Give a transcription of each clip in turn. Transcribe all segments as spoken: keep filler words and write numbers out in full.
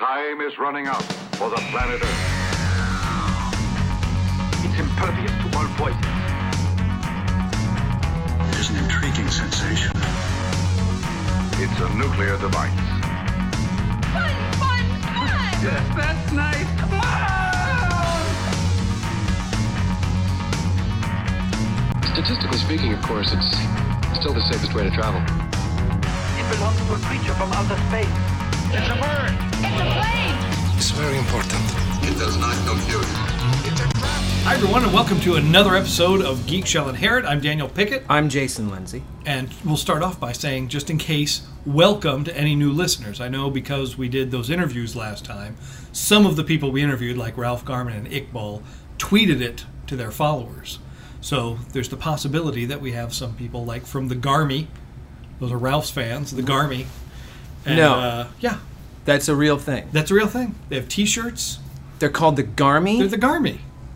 Time is running out for the planet Earth. It's impervious to all poison. It is an intriguing sensation. It's a nuclear device. Fun, fun, fun! Yes, that's nice. Come on! Statistically speaking, of course, it's still the safest way to travel. It belongs to a creature from outer space. It's a bird. It's a plane! It's very important. It does not compute. Hi, everyone, and welcome to another episode of Geek Shall Inherit. I'm Daniel Pickett, I'm Jason Lindsay. and we'll start off by saying, just in case, welcome to any new listeners. I know because we did those interviews last time, some of the people we interviewed, like Ralph Garman and Iqbal, tweeted it to their followers. So there's the possibility that we have some people, like from the Garmy, those are Ralph's fans, the Garmy. And, No. Uh, yeah, That's a real thing. that's a real thing. They have T-shirts. They're called the Garmy? They're the Garmy.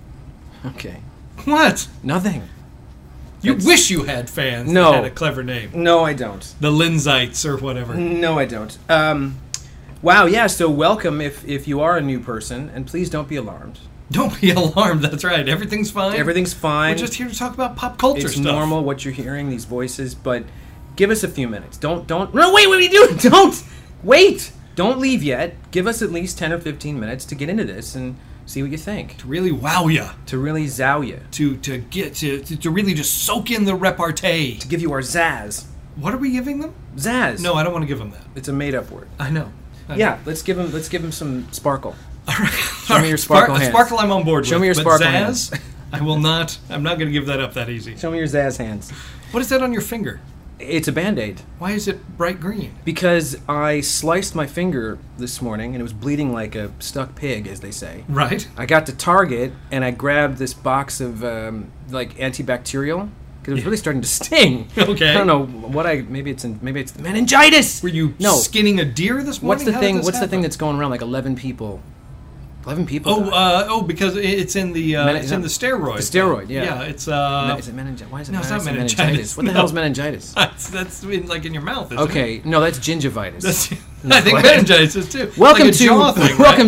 Okay. What? Nothing. You That's- wish you had fans No. that had a clever name. No, I don't. The Linzites or whatever. No, I don't. Um, wow, yeah, so welcome if, if you are a new person, and please don't be alarmed. Don't be alarmed. That's right. Everything's fine. Everything's fine. We're just here to talk about pop culture it's stuff. normal what you're hearing, these voices, but give us a few minutes. Don't, don't, no, wait, what are you doing? Don't, wait! Don't leave yet. Give us at least ten or fifteen minutes to get into this and see what you think. To really wow you. To really zow you. To to get to, to to really just soak in the repartee. To give you our zazz. What are we giving them? Zazz. No, I don't want to give them that. It's a made-up word. I know. I Yeah, let's give him. Let's give him some sparkle. All right. Show me your sparkle hands. Sparkle, I'm on board Show with. me your but sparkle Zazz, hands. I will not. I'm not going to give that up that easy. Show me your zazz hands. What is that on your finger? It's a Band-Aid. Why is it bright green? Because I sliced my finger this morning and it was bleeding like a stuck pig, as they say. Right. I got to Target and I grabbed this box of um, like antibacterial because it was really starting to sting. Okay. I don't know what I maybe it's in, maybe it's meningitis. Were you no? skinning a deer this morning? What's the How did thing? this What's the happen? thing that's going around like eleven people? Eleven people. Oh, died. uh, oh, because it's in the uh, Meni- it's in the steroid. The steroid, yeah. Yeah, it's uh. Me- is it meningitis? Why is it no, it's why not is it meningitis. What the No. hell is meningitis? That's that's in, like in your mouth. Isn't Okay, it? no, that's gingivitis. That's, No, I think what? meningitis is too. welcome like a to jaw thing, welcome right?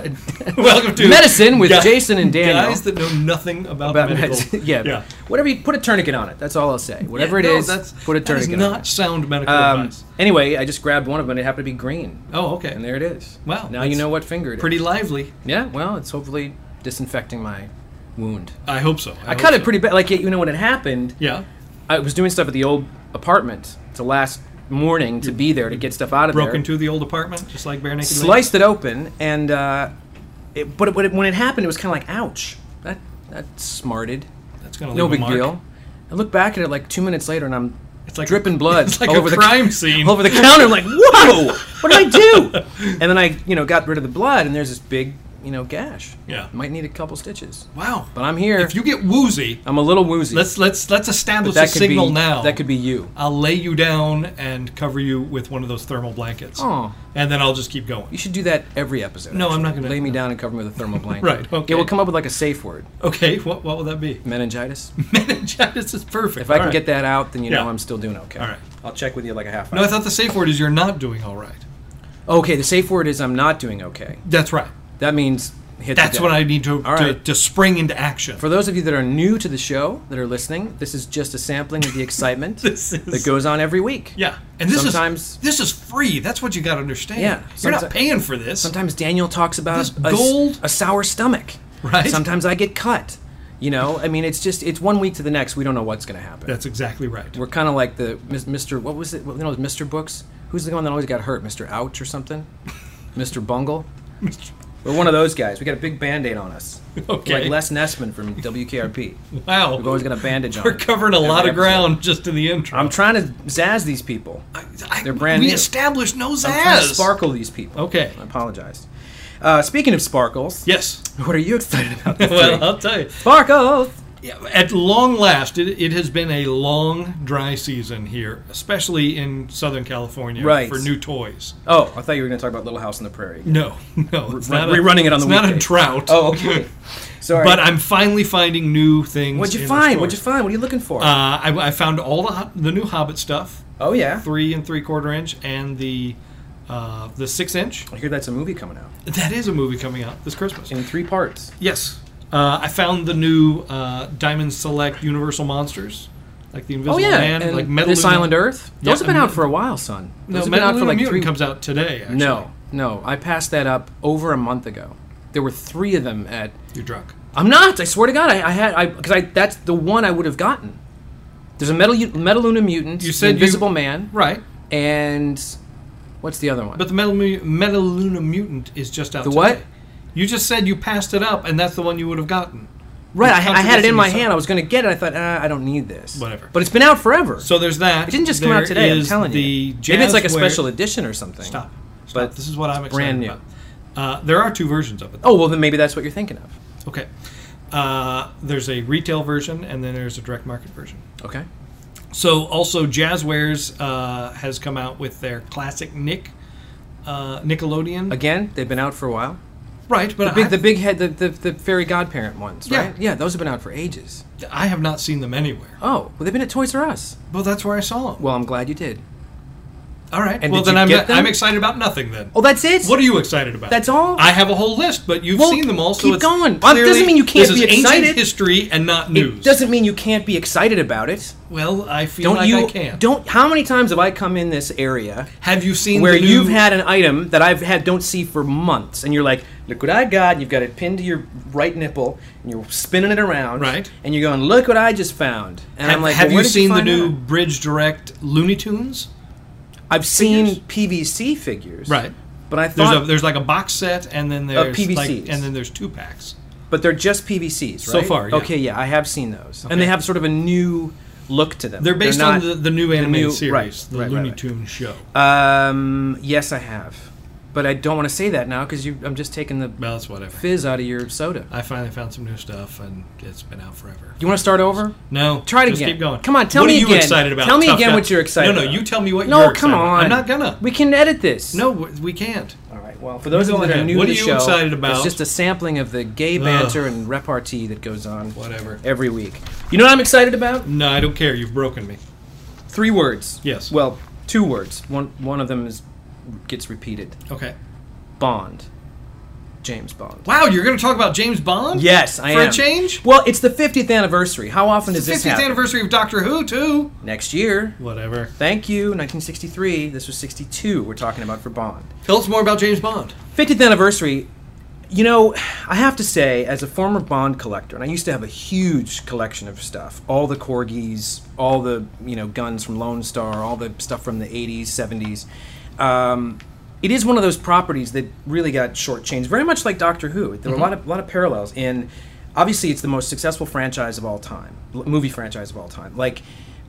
to welcome to medicine with guy- Jason and Daniel. Guys that know nothing about, about medical. medicine. yeah, yeah. whatever. You put a tourniquet on it. That's all I'll say. Whatever Yeah, it no, is, that's, put a that is tourniquet not on it. sound medical Um, advice. anyway, I just grabbed one of them and it happened to be green, Oh, okay. and there it is. Wow, Now you that's know what finger it is. Pretty lively. Yeah. Well, it's hopefully disinfecting my wound. I hope so. I, hope cut so. it pretty bad. Like you know when it happened, Yeah. I was doing stuff at the old apartment. It's the last morning to be there to get stuff out of Broke there. into the old apartment, just like Bare Naked Ladies? Sliced it open, and uh, it, but it, when, it, when it happened, it was kind of like, ouch. That that smarted. That's gonna leave No a big mark. deal. I look back at it like two minutes later, and I'm It's like dripping blood It's like all a over crime the scene. all over the counter. I'm like, whoa! What did I do? And then I, you know, got rid of the blood, and there's this big, you know, gash. Yeah. Might need a couple stitches. Wow. But I'm here. If you get woozy, I'm a little woozy. let's let's let's But establish a that could signal be, now. That could be you. I'll lay you down and cover you with one of those thermal blankets. Oh. And then I'll just keep going. You should do that every episode. No, I'm actually. not gonna- Lay me down and cover me with a thermal blanket. Right, okay. Yeah, we'll come up with like a safe word. Okay, what what will that be? Meningitis. Meningitis is perfect. If I All can right. get that out, then you know Yeah. I'm still doing okay. All right. I'll check with you like a half hour. No, I thought the safe word is you're not doing all right. Okay, the safe word is I'm not doing okay. That's right. That means hit the That's deck. what I need to, All to right. to spring into action. For those of you that are new to the show, that are listening, this is just a sampling of the excitement This is- that goes on every week. Yeah, and this Sometimes- is this is free. That's what you got to understand. Yeah, you're not someti- paying for this. Sometimes Daniel talks about This a, gold- a sour stomach. Right. Sometimes I get cut. You know, I mean, it's just, it's one week to the next. We don't know what's going to happen. That's exactly right. We're kind of like the Mis- Mister What was it? You know, Mister Books. Who's the one that always got hurt? Mister Ouch or something? Mister Bungle. We're one of those guys. We got a big Band-Aid on us. Okay. Like Les Nessman from W K R P. Wow, We've always got a bandage on. we're covering a every lot of episode. ground just in the intro. I'm trying to zazz these people. I, they're brand we new. established no I'm trying to zazz. sparkle these people. Okay. I apologize. Uh, speaking of sparkles, Yes. what are you excited about this Well, week? I'll tell you. Sparkles! Yeah, at long last, it, it has been a long, dry season here, especially in Southern California, Right. for new toys. Oh, I thought you were going to talk about Little House on the Prairie. No, no, it's Re- not a, rerunning it on the it's not a weekday. drought. Oh, okay. Sorry. But I'm finally finding new things. What'd you in find? the What'd you stores. find? What are you looking for? Uh, I, I found all the ho- the new Hobbit stuff, oh, yeah. three and three quarter inch, and the Uh, the six inch. I hear that's a movie coming out That is a movie coming out this Christmas. in three parts. Yes. Uh, I found the new uh, Diamond Select Universal Monsters, like the Invisible Oh yeah, Man, and like This Metaluna. Island Earth. Yeah, Those have been and- out for a while, son. Those No, have been out for Metaluna like Mutant three. comes out today. Actually. No, no, I passed that up over a month ago. There were three of them at. You're drunk. I'm not. I swear to God, I, I had. I because I that's the one I would have gotten. There's a Metal Metaluna Mutant, You said the Invisible you- Man, Right. and what's the other one? But the Metal, Metaluna Mutant is just out The today. what? You just said you passed it up, and that's the one you would have gotten. right, I, You're I had it in my contradicting hand. I yourself. was going to get it. I thought, ah, I don't need this. Whatever. But it's been out forever. So there's that. It didn't just come There out today. I'm is telling the you. Maybe it's like a Jazzware- special edition or something. Stop. Stop. But This is what I'm excited brand new. about. Uh, there are two versions of it. Oh well, then maybe that's what you're thinking of. Okay. Uh, there's a retail version, and then there's a direct market version. Okay. So also Jazzwares uh, has come out with their classic Nick uh, Nickelodeon. Again, they've been out for a while. Right, but The big, I, the big head, the, the, the fairy godparent ones, Yeah. right? Yeah, those have been out for ages. I have not seen them anywhere. Oh, well, they've been at Toys R Us. Well, that's where I saw them. Well, I'm glad you did. All right. And well, did then you I'm get not- them? I'm excited about nothing then. Oh, that's it. What are you excited about? That's all? I have a whole list, but you've Well, seen them all. So keep it's going. Well, it clearly- doesn't mean you can't this be is ancient excited. history and not news. It doesn't mean you can't be excited about it. Well, I feel Don't like you? I can. Don't. How many times have I come in this area Have you seen where the new, you've had an item that I've had don't see for months, and you're like, "Look what I got!" And you've got it pinned to your right nipple, and you're spinning it around, Right. And you're going, "Look what I just found!" And Have, I'm like, have well, where you did seen the find new that? Bridge Direct Looney Tunes? I've seen figures? P V C figures, Right. But I There's thought, a there's like a box set, and then there's P V like, Cs. and then there's two packs. but they're just P V Cs, right? So far, yeah. Okay, yeah, I have seen those, Okay. and they have sort of a new look to them. They're based not- on the, the new animated new- series, right, the right, right, Looney right. Tunes show. Um, yes, I have, but I don't want to say that now because I'm just taking the Well, that's whatever. fizz out of your soda. I finally found some new stuff, and it's been out forever. You want to start over? No, Try it just again. keep going. Come on, tell what me are you again. excited about? Tell me Tough again guy. what you're excited No, no, about. you tell me what No, you're come excited about. on. I'm not gonna. We can edit this. No, we can't. All right. Well, for those You of you go that are ahead. new What to are the you show, excited about? it's just a sampling of the gay banter and repartee that goes on Whatever. every week. You know what I'm excited about? No, I don't care. You've broken me. Three words. Yes. Well, two words. One one of them is gets repeated. Okay. Bond. James Bond. Wow, you're going to talk about James Bond? Yes, I For am. a change? Well, it's the fiftieth anniversary. How often does It's the this fiftieth happen? anniversary of Doctor Who, too. Next year. Whatever. Thank you. nineteen sixty-three. This was sixty-two. We're talking about for Bond. Tell us more about James Bond. fiftieth anniversary. You know, I have to say, as a former Bond collector, and I used to have a huge collection of stuff, all the corgis, all the, you know, guns from Lone Star, all the stuff from the eighties, seventies. Um, it is one of those properties that really got shortchanged, very much like Doctor Who. There were a lot of a lot of parallels. And obviously, it's the most successful franchise of all time, l- movie franchise of all time. Like,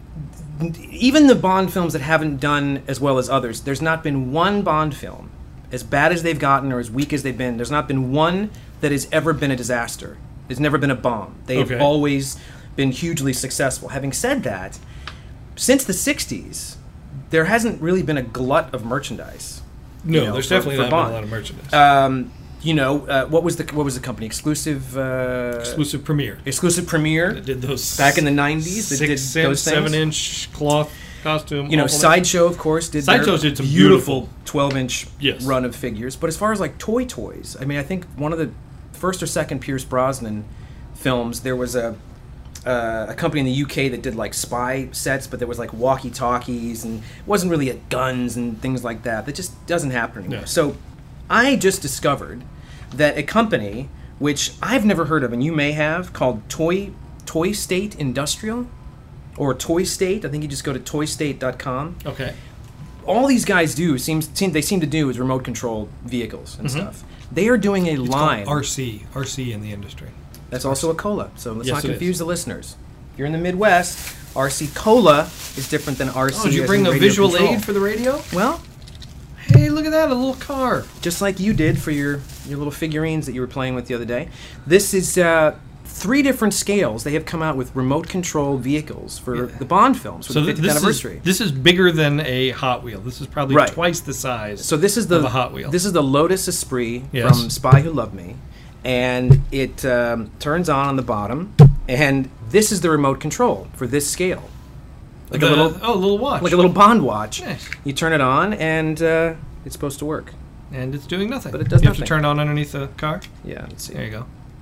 even the Bond films that haven't done as well as others, there's not been one Bond film, as bad as they've gotten or as weak as they've been, there's not been one that has ever been a disaster. There's never been a bomb. They've Okay. always been hugely successful. Having said that, since the sixties, there hasn't really been a glut of merchandise. No, you know, there's for- definitely for not been Bond. a lot of merchandise. Um, you know, uh, what was the what was the company? Exclusive. Uh, Exclusive premiere. Exclusive Premiere. That did those Back in the nineties, that six did cent, those things. seven inch cloth costume. You know, all that. Sideshow, of course, did Sideshow's their did some beautiful twelve-inch Yes. run of figures. But as far as like toy toys, I mean, I think one of the first or second Pierce Brosnan films, there was a uh, a company in the U K that did like spy sets, but there was like walkie-talkies and it wasn't really a guns and things like that. That just doesn't happen anymore. No. So I just discovered that a company which I've never heard of, and you may have, called Toy Toy State Industrial. Or Toy State. I think you just go to toy state dot com. Okay. All these guys do seems seem, they seem to do is remote controlled vehicles and stuff. They are doing a Mm-hmm. It's line called R C. R C in the industry. that's also a cola. So let's Yes, not it confuse is. the listeners. If you're in the Midwest, R C Cola is different than R C. Oh, did you as bring in a radio visual control. aid for the radio? Well, Hey, look at that, a little car. just like you did for your your little figurines that you were playing with the other day. This is uh, three different scales. They have come out with remote control vehicles for the Bond films for So the th- fiftieth this anniversary. is this is bigger than a Hot Wheel. This is probably Right. twice the size. So this is the of a Hot Wheel. This is the Lotus Esprit Yes. from Spy Who Loved Me, and it um, turns on on the bottom, and this is the remote control for this scale, like The- a little oh, a little watch. like a little Bond watch. Nice. You turn it on, and uh, It's supposed to work. And it's doing nothing. But it does You have nothing. to turn it on underneath the car? Yeah, let's see. There you go.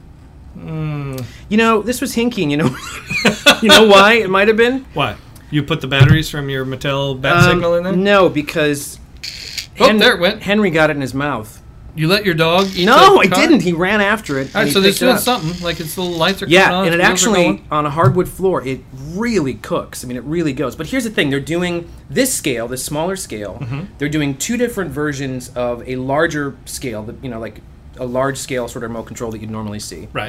Mm. You know, this was hinking, you know. You know why it might have been? Why? You put the batteries from your Mattel bat Um, signal in there? No, because Oh, Hen- there it went. Henry got it in his mouth. You let your dog eat No, the I car? didn't. He ran after it. All right, and he so picked it's it doing up. something. Like its little lights are coming Yeah, on. and it its wheels are actually, going. on a hardwood floor, it really cooks. I mean, it really goes. But here's the thing. They're doing this scale, this smaller scale. Mm-hmm. They're doing two different versions of a larger scale, that, you know, like a large scale sort of remote control that you'd normally see. Right.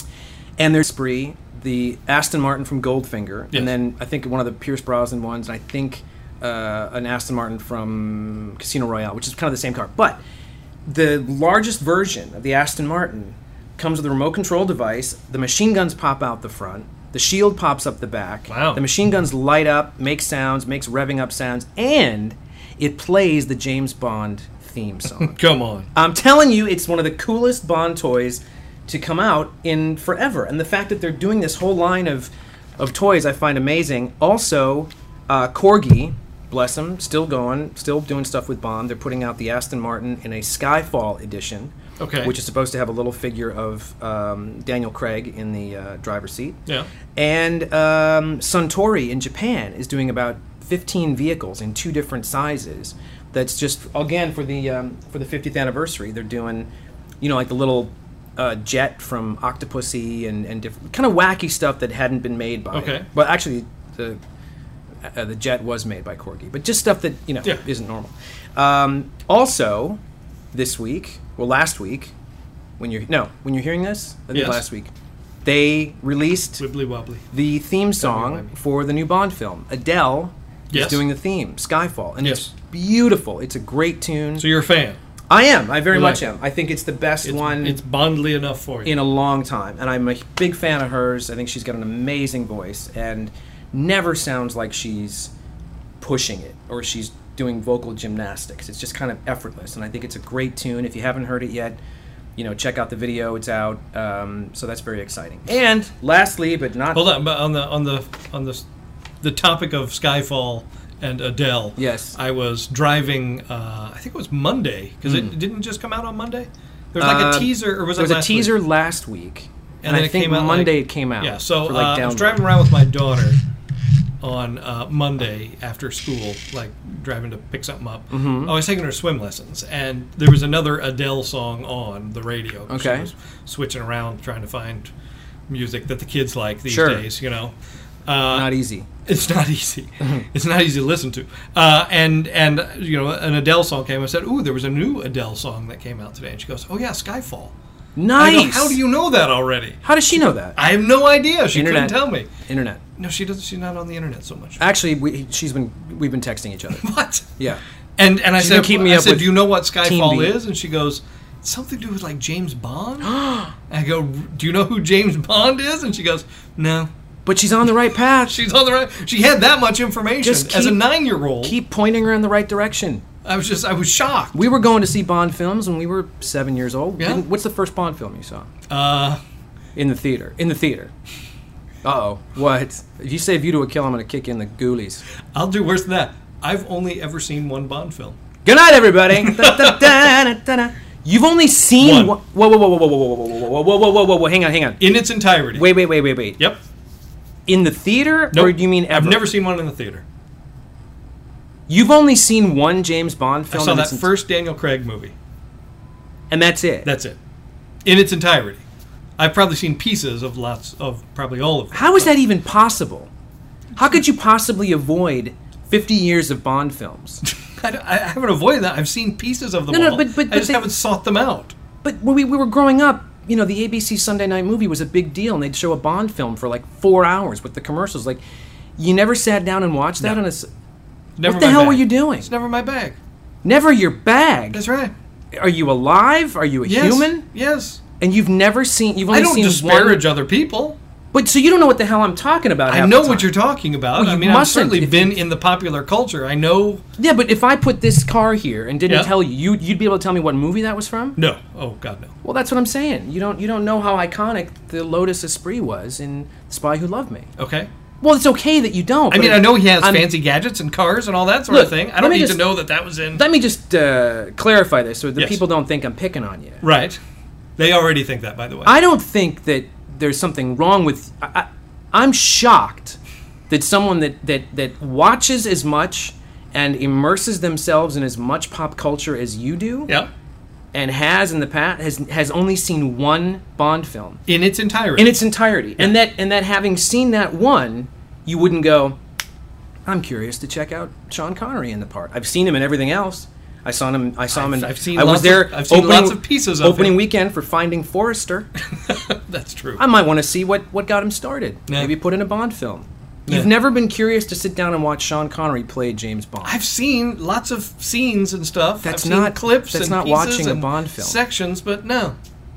And there's Spree, the Aston Martin from Goldfinger, Yes. and then I think one of the Pierce Brosnan ones, and I think uh, an Aston Martin from Casino Royale, which is kind of the same car. But the largest version of the Aston Martin comes with a remote control device. The machine guns pop out the front. The shield pops up the back. Wow. The machine guns light up, make sounds, makes revving up sounds, and it plays the James Bond theme song. Come on. I'm telling you, it's one of the coolest Bond toys to come out in forever. And the fact that they're doing this whole line of, of toys, I find amazing. Also, uh, Corgi, bless them, still going, still doing stuff with Bond. They're putting out the Aston Martin in a Skyfall edition, Okay. which is supposed to have a little figure of um, Daniel Craig in the uh, driver's seat. Yeah. And um, Suntory in Japan is doing about fifteen vehicles in two different sizes. That's just, again, for the um, for the fiftieth anniversary. They're doing, you know, like the little uh, jet from Octopussy and, and different kind of wacky stuff that hadn't been made by. Okay. Well, actually, the uh, the jet was made by Corgi, but just stuff that you know Yeah. isn't normal. Um, also, this week, well, last week, when you're no, when you're hearing this, I think Yes. last week, they released Wibbly wobbly. the theme Why song me? for the new Bond film. Adele Yes. is doing the theme, Skyfall, and Yes. it's beautiful. It's a great tune. So you're a fan. I am. I very You much like it. am. I think it's the best It's, one it's Bondly enough for you. in a long time, and I'm a big fan of hers. I think she's got an amazing voice and never sounds like she's pushing it or she's doing vocal gymnastics. It's just kind of effortless, and I think it's a great tune. If you haven't heard it yet, you know, check out the video. It's out, um, so that's very exciting. And lastly, but not Hold on, but on the on the on the the topic of Skyfall and Adele. Yes. I was driving. Uh, I think it was Monday because it didn't just come out on Monday. There was like Uh, a teaser, or was there it was a last teaser week? last week, and, And then I it think came out, Monday like- it came out. Yeah, so for, uh, like, I was download. driving around with my daughter on uh, Monday after school, like driving to pick something up. Mm-hmm. I was taking her swim lessons, and there was another Adele song on the radio. Okay. She was switching around trying to find music that the kids like these Sure. days, you know. Uh, Not easy. It's not easy. It's not easy to listen to. Uh, and, and you know, an Adele song came. I said, ooh, there was a new Adele song that came out today. And she goes, oh, yeah, Skyfall. I Nice. go, how do you know that already? How does she know that? I have no idea. She Internet. couldn't tell me. Internet. No, she doesn't. She's not on the internet so much. Actually, we, she's been we've been texting each other. What? Yeah. And and I She's said, gonna keep me I up said, with do you know what Teen Skyfall Beat. is? And she goes, it's something to do with like James Bond. And I go, do you know who James Bond is? And she goes, no. But she's on the right path. She's on the right. She had that much information Just as a keep- nine-year-old. Keep pointing her in the right direction. I was just, I was shocked. We were going to see Bond films when we were seven years old. Yeah. Didn't- What's the first Bond film you saw? Uh, In the theater. In the theater. Uh-oh. What? If you say View to a Kill, I'm going to kick you in the ghoulies. I'll do worse than that. I've only ever seen one Bond film. Good night, everybody. Da, da, da, da, da, da. You've only seen... One. Whoa, whoa, whoa, whoa, whoa, whoa, whoa, whoa, whoa, whoa, whoa, whoa, whoa, whoa, hang on, hang on. In its entirety. Wait, wait, wait, wait, wait. Yep. In the theater? Nope. Or do you mean ever? I've never seen one in the theater. You've only seen one James Bond I film? saw in that its ent- first Daniel Craig movie. And that's it? That's it. In its entirety. I've probably seen pieces of lots of probably all of them. How is that even possible? How could you possibly avoid fifty years of Bond films? I, don't- I haven't avoided that. I've seen pieces of them No, no, all. but- but- I but just they- haven't sought them out. But when we, we were growing up, you know, the A B C Sunday Night Movie was a big deal, and they'd show a Bond film for like four hours with the commercials. Like, you never sat down and watched that No. on a... s- Never What the my hell bag. were you doing? It's never my bag. Never your bag. That's right. Are you alive? Are you a Yes. human? Yes. And you've never seen... You've only I don't seen disparage one... other people. But so you don't know what the hell I'm talking about. I half know the what time. you're talking about. Well, I you mean, I've mustn't certainly if been you- in the popular culture. I know. Yeah, but if I put this car here and didn't Yeah. tell you, you, you'd be able to tell me what movie that was from? No. Oh, God, no. Well, that's what I'm saying. You don't you don't know how iconic the Lotus Esprit was in Spy Who Loved Me. Okay. Well, it's okay that you don't. I but mean, it- I know he has I'm- fancy gadgets and cars and all that sort Look, of thing. I let don't me need just- to know that that was in. Let me just uh, clarify this so the Yes. people don't think I'm picking on you. Right. They already think that, by the way. I don't think that there's something wrong with. I, I, I'm shocked that someone that, that, that watches as much and immerses themselves in as much pop culture as you do, yeah. and has in the past has has only seen one Bond film In its entirety. in its entirety, and that and that having seen that one, you wouldn't go, I'm curious to check out Sean Connery in the part. I've seen him in everything else. I saw him. I saw him. In, I've- I've seen I was lots of- there. I've seen opening, lots of pieces of opening him. weekend for Finding Forrester. That's true. I might want to see what, what got him started. Yeah. Maybe put in a Bond film. Yeah. You've never been curious to sit down and watch Sean Connery play James Bond. I've seen lots of scenes and stuff. That's I've seen not- clips that's and not pieces watching a and Bond film. sections, but no.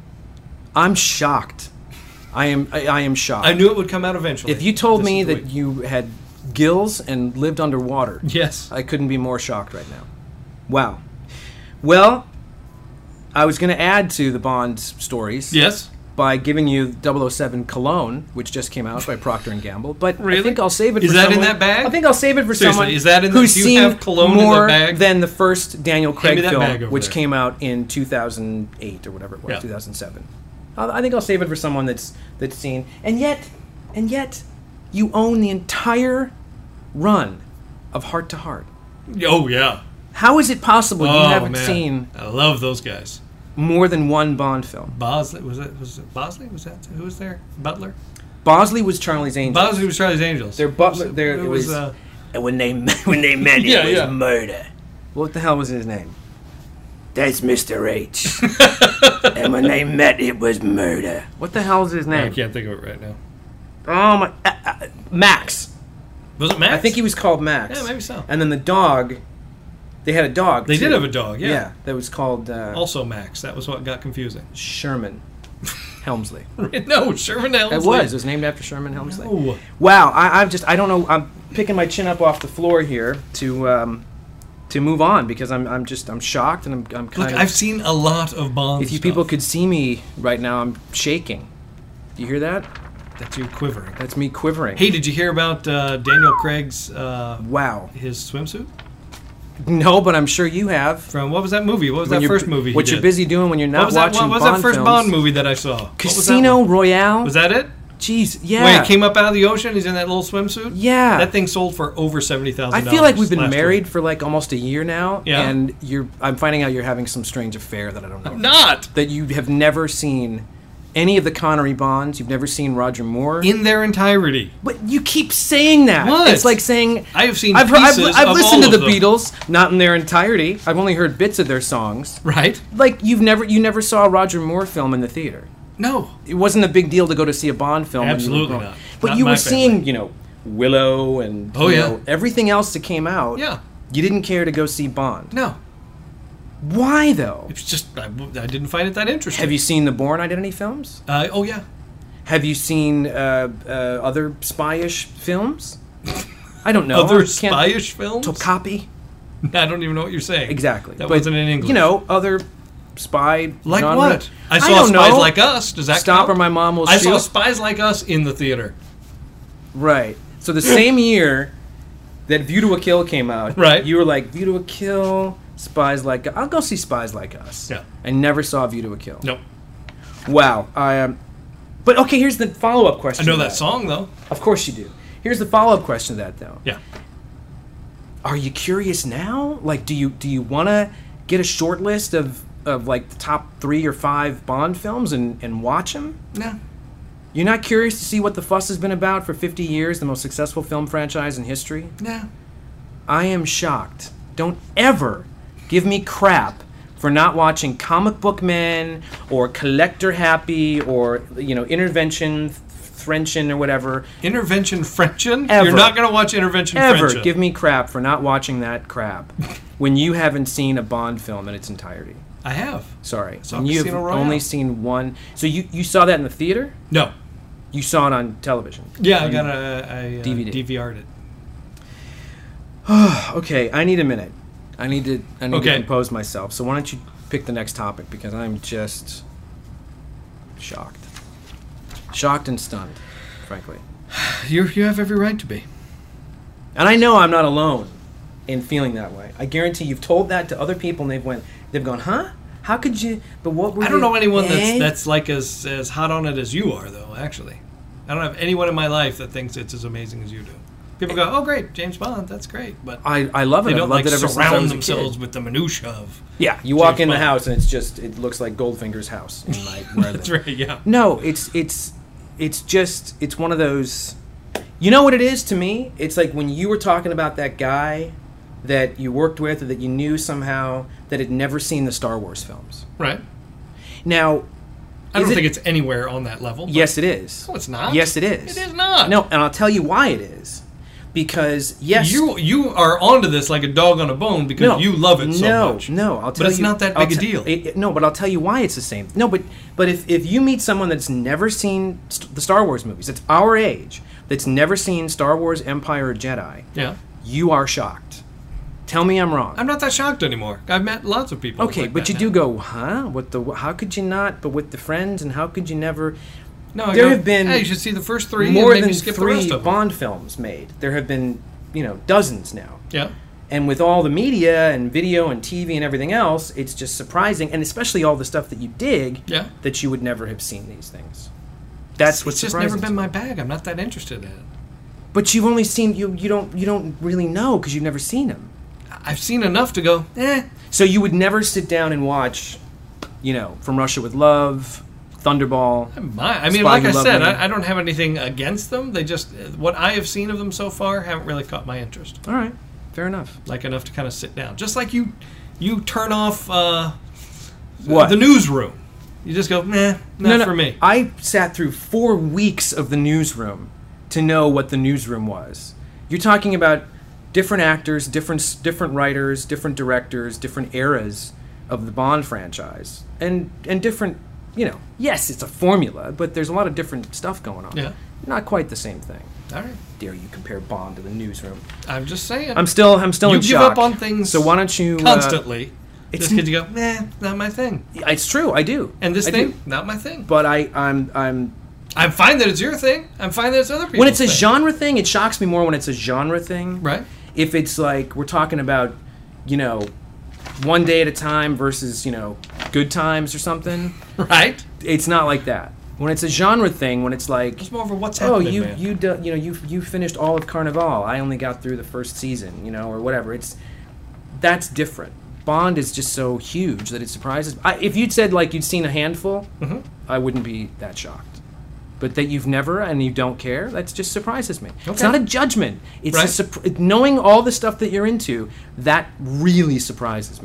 I'm shocked. I am. I, I am shocked. I knew it would come out eventually. If you told This me is the that way- you had gills and lived underwater, Yes. I couldn't be more shocked right now. Wow. Well, I was going to add to the Bond stories Yes. by giving you double oh seven Cologne, which just came out by Procter and Gamble. But I Really? think I'll save it Is for that in someone. that bag? I think I'll save it for Seriously, someone is that in the- who's do you seen have Cologne in the more bag? than the first Daniel Craig me that bag film, over which there. came out in two thousand eight or whatever it was, Yeah. two thousand seven. I'll, I think I'll save it for someone that's that's seen. And yet, and yet, you own the entire run of Heart to Heart. Oh, yeah. How is it possible you oh, haven't man. seen I love those guys. more than one Bond film? Bosley, was it, was it Bosley? Was that, who was there? Butler? Bosley was Charlie's Angels. Bosley was Charlie's Angels. Their butler. It was- Their it it was, was. uh, And when they when they met, Yeah, it was yeah. murder. What the hell was his name? That's Mister H. And when they met, it was murder. What the hell is his I name? can't think of it right now. Oh my, uh, uh, Max. Was it Max? I think he was called Max. Yeah, maybe so. And then the dog. They had a dog. They too. did have a dog, yeah. Yeah, that was called uh, Also Max. That was what got confusing. Sherman Helmsley. No, Sherman Helmsley. It was. It was named after Sherman Helmsley. No. Wow, I, I'm just, I don't know, I'm picking my chin up off the floor here to um, to move on because I'm I'm just, I'm shocked and I'm, I'm kind Look, of... I've seen a lot of Bond If you stuff. people could see me right now, I'm shaking. Do you hear that? That's you quivering. That's me quivering. Hey, did you hear about uh, Daniel Craig's, uh, Wow. his swimsuit? No, but I'm sure you have. From, what was that movie? What was When that you're- first movie he What did? you're busy doing when you're What not was that, watching what was Bond that first films. Bond movie that I saw? What was that Casino one? Royale? Was that it? Jeez, yeah. When he came up out of the ocean, he's in that little swimsuit? Yeah. That thing sold for over seventy thousand I dollars. feel like we've been last married week. for like almost a year now, Yeah. and you're. I'm finding out you're having some strange affair that I don't know. Not! That you have never seen any of the Connery Bonds. You've never seen Roger Moore. In their entirety. But you keep saying that. What? It's like saying I have seen I've, heard, I've, pieces I've of listened all to of the them. Beatles, not in their entirety. I've only heard bits of their songs. Right? Like you've never you never saw a Roger Moore film in the theater. No. It wasn't a big deal to go to see a Bond film. when you were Absolutely growing- not. But Not you my were family. seeing, you know, Willow and Oh, you yeah. know, everything else that came out. Yeah. You didn't care to go see Bond. No. Why though? It's just, I, I didn't find it that interesting. Have you seen the Bourne Identity films? Uh, oh, yeah. Have you seen uh, uh, other spy-ish films? I don't know. Other I can't- spy-ish films? To copy? I don't even know what you're saying. Exactly. That But, wasn't in English. You know, other spy Like genre. what? I saw don't Spies know. Like Us. Does that Stop count? or My Mom Will I saw Shoot. Spies Like Us in the theater. Right. So the same year that View to a Kill came out, Right. you were like, View to a Kill, Spies Like Us. I'll go see Spies Like Us. Yeah. I never saw View to a Kill. Nope. Wow. I um, But okay, here's the follow-up question. I know to that song, though. Of course you do. Here's the follow-up question to that, though. Yeah. Are you curious now? Like, do you do you want to get a short list of, of like the top three or five Bond films and, and watch them? No. You're not curious to see what the fuss has been about for fifty years, the most successful film franchise in history? No. I am shocked. Don't ever give me crap for not watching Comic Book Men or Collector Happy or, you know, Intervention Frenchin or whatever. Intervention Frenchin? Ever. You're not going to watch Intervention Ever Frenchin. give me crap for not watching that crap when you haven't seen a Bond film in its entirety. I have. Sorry. Saw And you've Casino Royale. only seen one. So you, you saw that in the theater? No. You saw it on television? Yeah, I got a, a, a D V D. D V R'd it. Okay, I need a minute. I need to I need to Okay. compose myself. So why don't you pick the next topic because I'm just shocked. Shocked and stunned, frankly. You you have every right to be. And I know I'm not alone in feeling that way. I guarantee you've told that to other people, and they've went, they've gone, huh? How could you? But what were I don't you, know anyone that's eh? that's like as as hot on it as you are, though. Actually, I don't have anyone in my life that thinks it's as amazing as you do. People go, "Oh, great, James Bond, that's great," but I, I love it. they I don't loved like it ever since I surround was a themselves kid. with the minutia of. Yeah, you walk James in the Bond. house and it's just it looks like Goldfinger's house in my where I That's live. right. Yeah. No, it's it's it's just it's one of those. You know what it is to me? It's like when you were talking about that guy that you worked with or that you knew somehow that had never seen the Star Wars films. Right. Now, I don't is it- think it's anywhere on that level. but- Yes, it is. No, it's not. Yes, it is. It is not. No, and I'll tell you why it is. Because yes, You you are onto this like a dog on a bone because no, you love it so no, much. No, I'll tell you. But it's not that I'll big a te- deal. it- it- no, but I'll tell you why it's the same. No, but but if if you meet someone that's never seen st- the Star Wars movies, that's our age, that's never seen Star Wars, Empire, or Jedi, Yeah. you are shocked. Tell me I'm wrong. I'm not that shocked anymore. I've met lots of people. okay, like but that you now. do go, huh? What the? How could you not? But with the friends, and how could you never? No, I there go, have been Hey, you should see the first three more and maybe than skip the three rest of them. Bond films made. There have been, you know, dozens now. Yeah. And with all the media and video and T V and everything else, it's just surprising, and especially all the stuff that you dig, Yeah. that you would never have seen these things. That's what's It's just surprising never been to me. my bag. I'm not that interested in it. But you've only seen you. You don't. You don't really know because you've never seen them. I've seen enough to go, eh. So you would never sit down and watch, you know, From Russia with Love, Thunderball. My, I mean, Spy like Who I Loved said, Me. I, I don't have anything against them. They just, what I have seen of them so far haven't really caught my interest. All right, fair enough. Like enough to kind of sit down. Just like you, you turn off uh, What? the newsroom. You just go, nah, not for me. I sat through four weeks of the newsroom to know what the newsroom was. You're talking about different actors, different different writers, different directors, different eras of the Bond franchise, and and different. You know, yes, it's a formula, but there's a lot of different stuff going on. Yeah. Not quite the same thing. All right. Dare you compare Bond to the newsroom? I'm just saying. I'm still I'm still you in give shock. up on things So why don't you uh, constantly. it's just because you go, nah, not my thing. It's true, I do. And this I thing, do. not my thing. But I I'm I'm I'm fine that it's your thing. I'm fine that it's other people's when it's a thing. genre thing, it shocks me more when it's a genre thing. Right. If it's like we're talking about, you know, One Day at a Time versus, you know, Good Times or something, Right. it's not like that. When it's a genre thing, when it's like, It's more of a what's oh, happening, you man. you do, you know you you finished all of Carnival. I only got through the first season, you know, or whatever. It's that's different. Bond is just so huge that it surprises. I, if you'd said like you'd seen a handful, Mm-hmm. I wouldn't be that shocked. But that you've never and you don't care, that just surprises me. It's Okay. not a judgment. It's Right. a surp- knowing all the stuff that you're into. That really surprises me.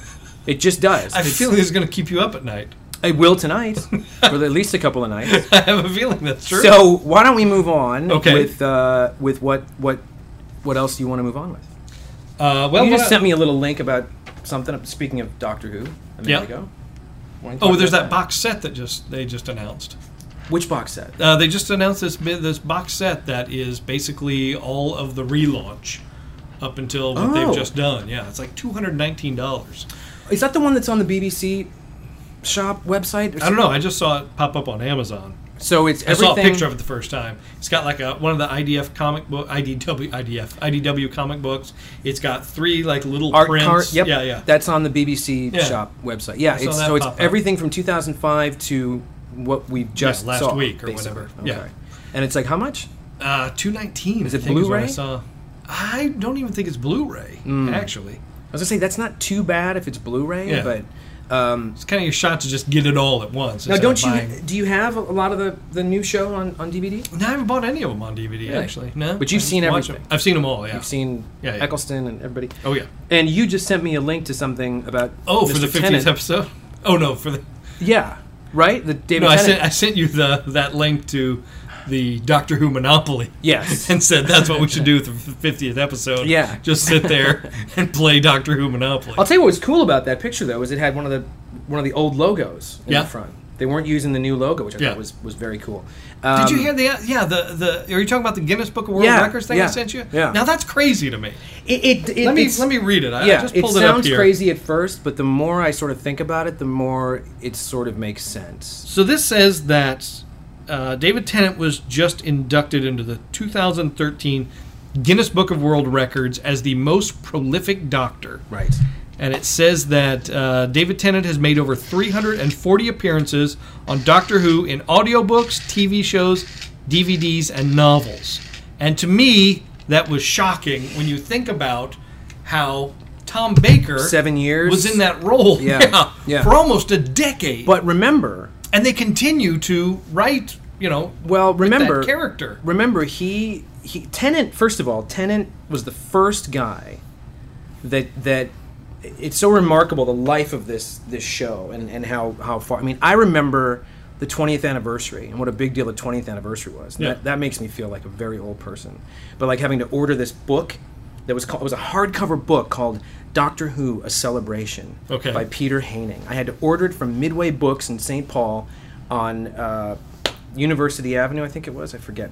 It just does. I have a It's- feeling it's going to keep you up at night. I will tonight, for at least a couple of nights. I have a feeling that's true. So why don't we move on Okay. with uh, with what what what else do you want to move on with? uh, well, you what just I- sent me a little link about something. Speaking of Doctor Who, a minute Yeah. ago. Wanna talk Oh, there's about that box set that just they just announced. Which box set? Uh, they just announced this bi- this box set that is basically all of the relaunch up until what Oh. they've just done. Yeah, it's like two hundred nineteen dollars. Is that the one that's on the B B C shop website? I don't know. I just saw it pop up on Amazon. So it's I everything. saw a picture of it the first time. It's got like a one of the I D F comic book, I D W, I D F, I D W comic books. It's got three like little Art prints. card. Yep. Yeah, yeah. That's on the B B C Yeah. shop website. Yeah. I saw It's that so it's pop up. everything from two thousand five to what we just last saw, week or basically. whatever. Okay. Yeah. And it's like how much? Uh, two nineteen. Is it I think what I Blu-ray? saw. I don't even think it's Blu-ray. Actually, I was gonna say that's not too bad if it's Blu-ray, Yeah. but. Um, it's kind of your shot to just get it all at once. Now, instead don't of you? buying- Do you have a lot of the, the new show on, on D V D? No, I haven't bought any of them on D V D, Really? actually. No. But you've I just seen watch everything. them. I've seen them all, yeah. You've seen Yeah, yeah. Eccleston and everybody. Oh, yeah. And you just sent me a link to something about. Oh, for Mister the fiftieth Tennant. episode? Oh, no, for the... Yeah, right. The David No, I Tennant. sent, I sent you the that link to the Doctor Who Monopoly. Yes. And said that's what we should do with the fiftieth episode. Yeah. Just sit there and play Doctor Who Monopoly. I'll tell you what was cool about that picture though is it had one of the one of the old logos in Yeah. the front. They weren't using the new logo, which I Yeah. thought was, was very cool. Did you Um, hear the... Yeah, the, the... Are you talking about the Guinness Book of World Yeah, Records thing yeah, I sent you? yeah. Now, that's crazy to me. It, it, it, Let me it's- let me read it. I, yeah, I just it pulled it, up sounds here. crazy at first, but the more I sort of think about it, the more it sort of makes sense. So this says that uh, David Tennant was just inducted into the two thousand thirteen Guinness Book of World Records as the most prolific doctor. Right. And it says that uh, David Tennant has made over three hundred forty appearances on Doctor Who in audiobooks, T V shows, D V Ds, and novels. And to me, that was shocking when you think about how Tom Baker Seven years. was in that role Yeah. yeah, Yeah. for almost a decade. But remember, and they continue to write, you know, well, with remember that character. Remember, he he Tennant. First of all, Tennant was the first guy that that. It's so remarkable, the life of this this show and, and how, how far. I mean, I remember the twentieth anniversary and what a big deal the twentieth anniversary was. Yeah. That that makes me feel like a very old person. But like having to order this book that was called, it was a hardcover book called Doctor Who: A Celebration Okay. by Peter Haining. I had to order it from Midway Books in Saint Paul on uh, University Avenue, I think it was. I forget.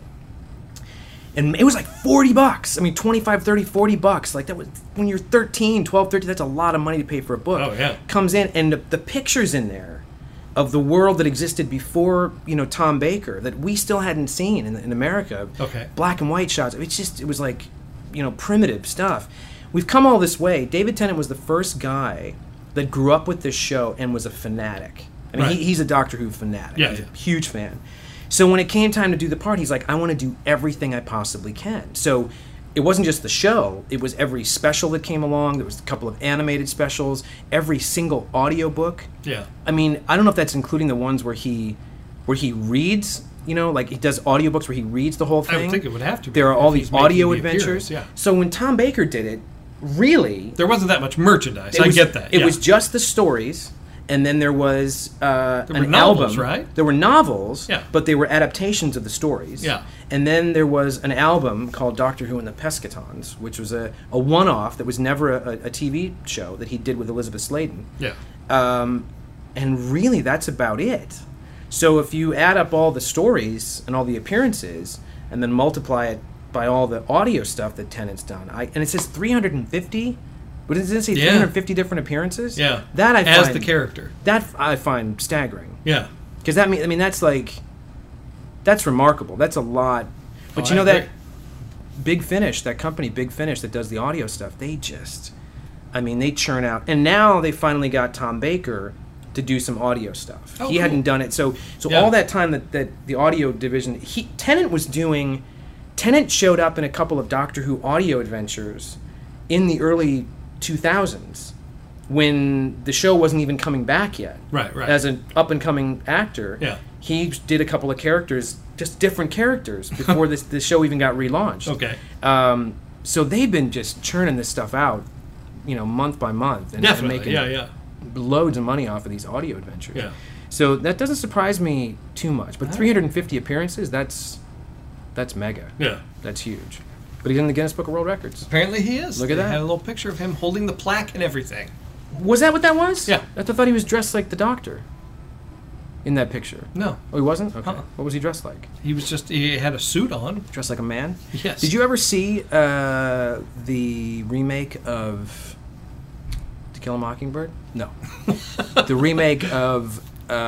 And it was like forty bucks. I mean, twenty-five, thirty, forty bucks. Like that was when you're thirteen, twelve, thirteen, that's a lot of money to pay for a book. Oh, yeah. Comes in and the, the pictures in there of the world that existed before, you know, Tom Baker that we still hadn't seen in, in America. Okay. Black and white shots. It's just, it was like, you know, primitive stuff. We've come all this way. David Tennant was the first guy that grew up with this show and was a fanatic. I mean, Right. he, he's a Doctor Who fanatic. Yeah, He's yeah. a huge fan. So when it came time to do the part, he's like, I want to do everything I possibly can. So it wasn't just the show. It was every special that came along. There was a couple of animated specials. Every single audiobook. Yeah. I mean, I don't know if that's including the ones where he where he reads, you know, like he does audiobooks where he reads the whole I would thing. think it would have to be There are all if these he's making audio the adventures. appearance, yeah. So when Tom Baker did it, really... There wasn't that much merchandise. It I was, get that. It yeah. was just the stories, and then there was uh, There were an novels, album. right? There were novels, Yeah. but they were adaptations of the stories. Yeah. And then there was an album called Doctor Who and the Pescatons, which was a, a one-off that was never a, a T V show that he did with Elizabeth Sladen. Yeah. Um, and really, that's about it. So if you add up all the stories and all the appearances, and then multiply it by all the audio stuff that Tennant's done, I, and it says three hundred fifty. But does it say Yeah. three hundred fifty different appearances? Yeah. That I As find the character. that I find staggering. Yeah. Because that mean I mean that's like that's remarkable. That's a lot. But Oh, you I know that agree. Big Finish, that company Big Finish that does the audio stuff, they just I mean they churn out. And now they finally got Tom Baker to do some audio stuff. Oh, he cool. hadn't done it. So so Yeah. all that time that, that the audio division he Tennant was doing Tennant showed up in a couple of Doctor Who audio adventures in the early two thousands when the show wasn't even coming back yet. Right, right. As an up-and-coming actor, Yeah. he did a couple of characters, just different characters, before this the show even got relaunched. Okay. Um, so they've been just churning this stuff out, you know, month by month. And, and Definitely. making Yeah, yeah. loads of money off of these audio adventures. Yeah. So that doesn't surprise me too much. But three hundred fifty appearances, that's that's mega. Yeah. That's huge. But he's in the Guinness Book of World Records. Apparently he is. Look at They that. had a little picture of him holding the plaque and everything. Was that what that was? Yeah. I thought he was dressed like the Doctor in that picture. No. Oh, he wasn't? Okay. Uh-uh. What was he dressed like? He was just, he had a suit on. Dressed like a man? Yes. Did you ever see uh, the remake of To Kill a Mockingbird? No. The remake of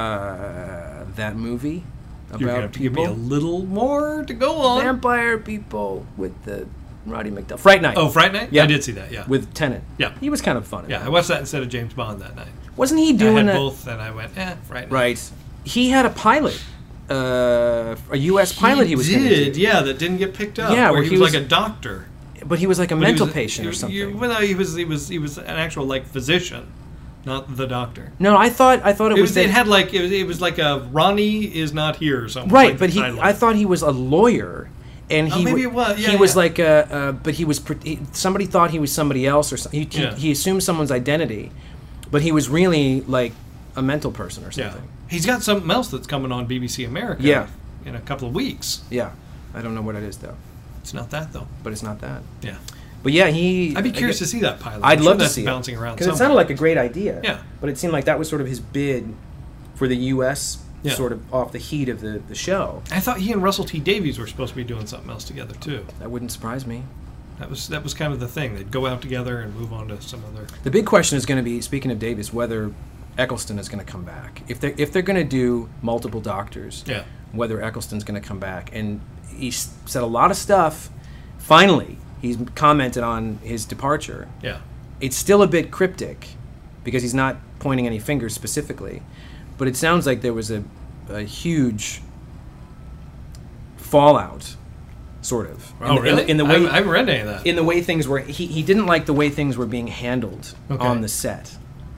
uh, that movie about You're going to have to give people. me a little more to go on. Vampire people with the Roddy McDowell. Fright Night. Oh, Fright Night? Yeah. I did see that, yeah. With Tennant. Yeah. He was kind of fun. in Yeah, that. I watched that instead of James Bond that night. Wasn't he I doing had a, both, and I went, eh, Fright Night. Right. He had a pilot. Uh, a U S pilot he, was gonna did, do. yeah, that didn't get picked up. Yeah, where where he, he was, was- like a doctor. But he was like a But he mental was- patient he- or something. You, well, no, he was, he was, he was an actual like physician, not the doctor. no, I thought I thought it, It was, was. that, It had like it was, it was like a Ronnie is not here or something. right, like but the he title. I thought he was a lawyer, and Oh, he maybe wa- it was. Yeah, he was yeah. like a, uh, but he was pre- he, somebody thought he was somebody else or something. He, he, Yeah. he assumed someone's identity, but he was really like a mental person or Yeah, something. he's got something else that's coming on B B C America. Yeah. in a couple of weeks. Yeah, I don't know what it is though, It's not that though. but it's not that. Yeah, But yeah, he. I'd be I curious guess- to see that pilot. I'd I'm love sure to that's see bouncing it around because it somewhere. sounded like a great idea. Yeah. but it seemed like that was sort of his bid for the U S Yeah. sort of off the heat of the, the show. I thought he and Russell T Davies were supposed to be doing something else together too. That wouldn't surprise me. That was that was kind of the thing. They'd go out together and move on to some other. The big question is going to be, speaking of Davis, whether Eccleston is going to come back. If they're if they're going to do multiple doctors, Yeah. whether Eccleston's going to come back. And he s- said a lot of stuff. Finally, he's commented on his departure. Yeah. It's still a bit cryptic because he's not pointing any fingers specifically, but it sounds like there was a, a huge fallout, sort of. Oh, in, really? In, in the way I, I haven't read any of that. in the way things were, he, he didn't like the way things were being handled Okay. on the set.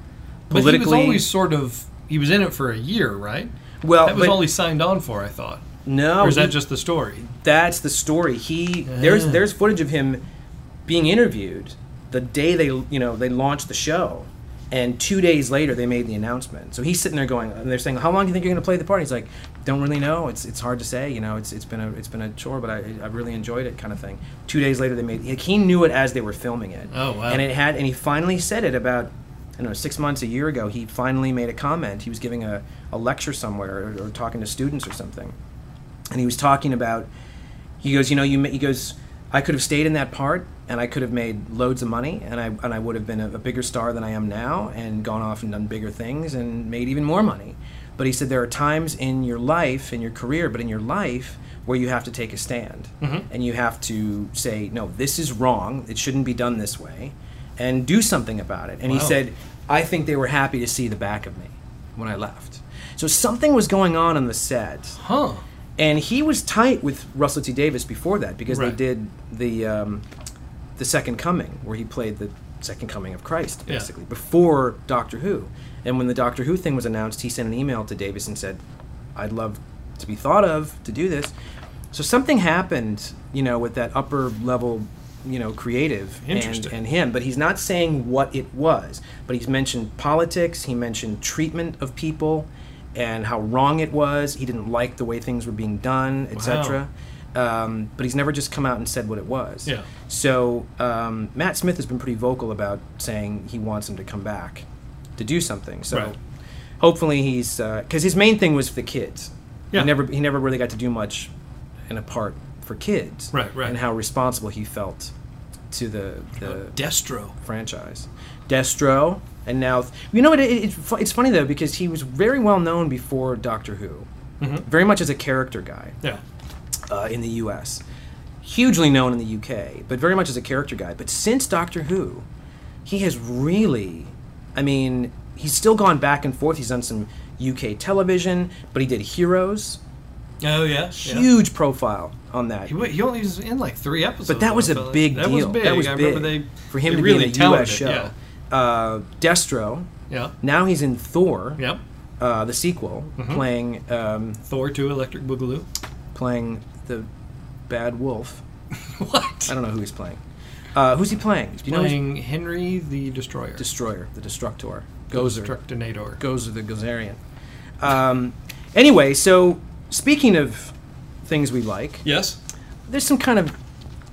But he was always sort of, he was in it for a year, right? well, That was but all he signed on for, I thought. no, Or is that he- just the story? that's the story. He there's Ah. there's footage of him being interviewed the day they you know they launched the show, and two days later they made the announcement. So he's sitting there going, and they're saying, "How long do you think you're going to play the part?" He's like, "Don't really know. It's it's hard to say. You know, it's it's been a it's been a chore, but I I really enjoyed it," kind of thing. Two days later they made like, he knew it as they were filming it. Oh, wow. And it had and he finally said it about. I don't know, six months, a year ago, he finally made a comment. He was giving a, a lecture somewhere or, or talking to students or something. And he was talking about, he goes, you know, you ma- he goes, I could have stayed in that part and I could have made loads of money and I and I would have been a, a bigger star than I am now and gone off and done bigger things and made even more money. But he said there are times in your life, in your career, but in your life where you have to take a stand. Mm-hmm. And you have to say, no, this is wrong. It shouldn't be done this way. And do something about it. And he Wow. said, I think they were happy to see the back of me when I left. So something was going on on the set. Huh. And he was tight with Russell T Davies before that because Right. they did the um, the Second Coming, where he played the Second Coming of Christ, Yeah. basically, before Doctor Who. And when the Doctor Who thing was announced, he sent an email to Davies and said, I'd love to be thought of to do this. So something happened, you know, with that upper level, you know, creative and, Interesting. and him. But he's not saying what it was. But he's mentioned politics, he mentioned treatment of people, and how wrong it was. He didn't like the way things were being done, et cetera. Um, but he's never just come out and said what it was. Yeah. So um, Matt Smith has been pretty vocal about saying he wants him to come back to do something. So Right. hopefully he's because his main thing was for the kids. Yeah. He never he never really got to do much in a part for kids. Right, right. And how responsible he felt to the the Destro. franchise. Destro, and now you know what? It, it, it's it's funny though because he was very well known before Doctor Who, very much as a character guy Yeah. uh, in the U S, hugely known in the U K, but very much as a character guy. But since Doctor Who, he has really, I mean, he's still gone back and forth. He's done some U K television, but he did Heroes, Oh, yeah. yeah. huge profile on that. He, wa- he only was in like three episodes. But that was though, I a felt like. big that deal. Was big. That was I big remember they for him they to really be in a touted U S it, show. Yeah. Uh, Destro. Yeah. Now he's in Thor, Yep. uh, the sequel, Mm-hmm. playing um, Thor two Electric Boogaloo. playing the bad wolf. What? I don't know who he's playing. Uh, who's he playing? Do you know? Playing Henry the Destroyer. Who's Destroyer, the Destructor, Gozer, Destructinator. Gozer the Gozerian. Um, anyway, so speaking of things we like, Yes. there's some kind of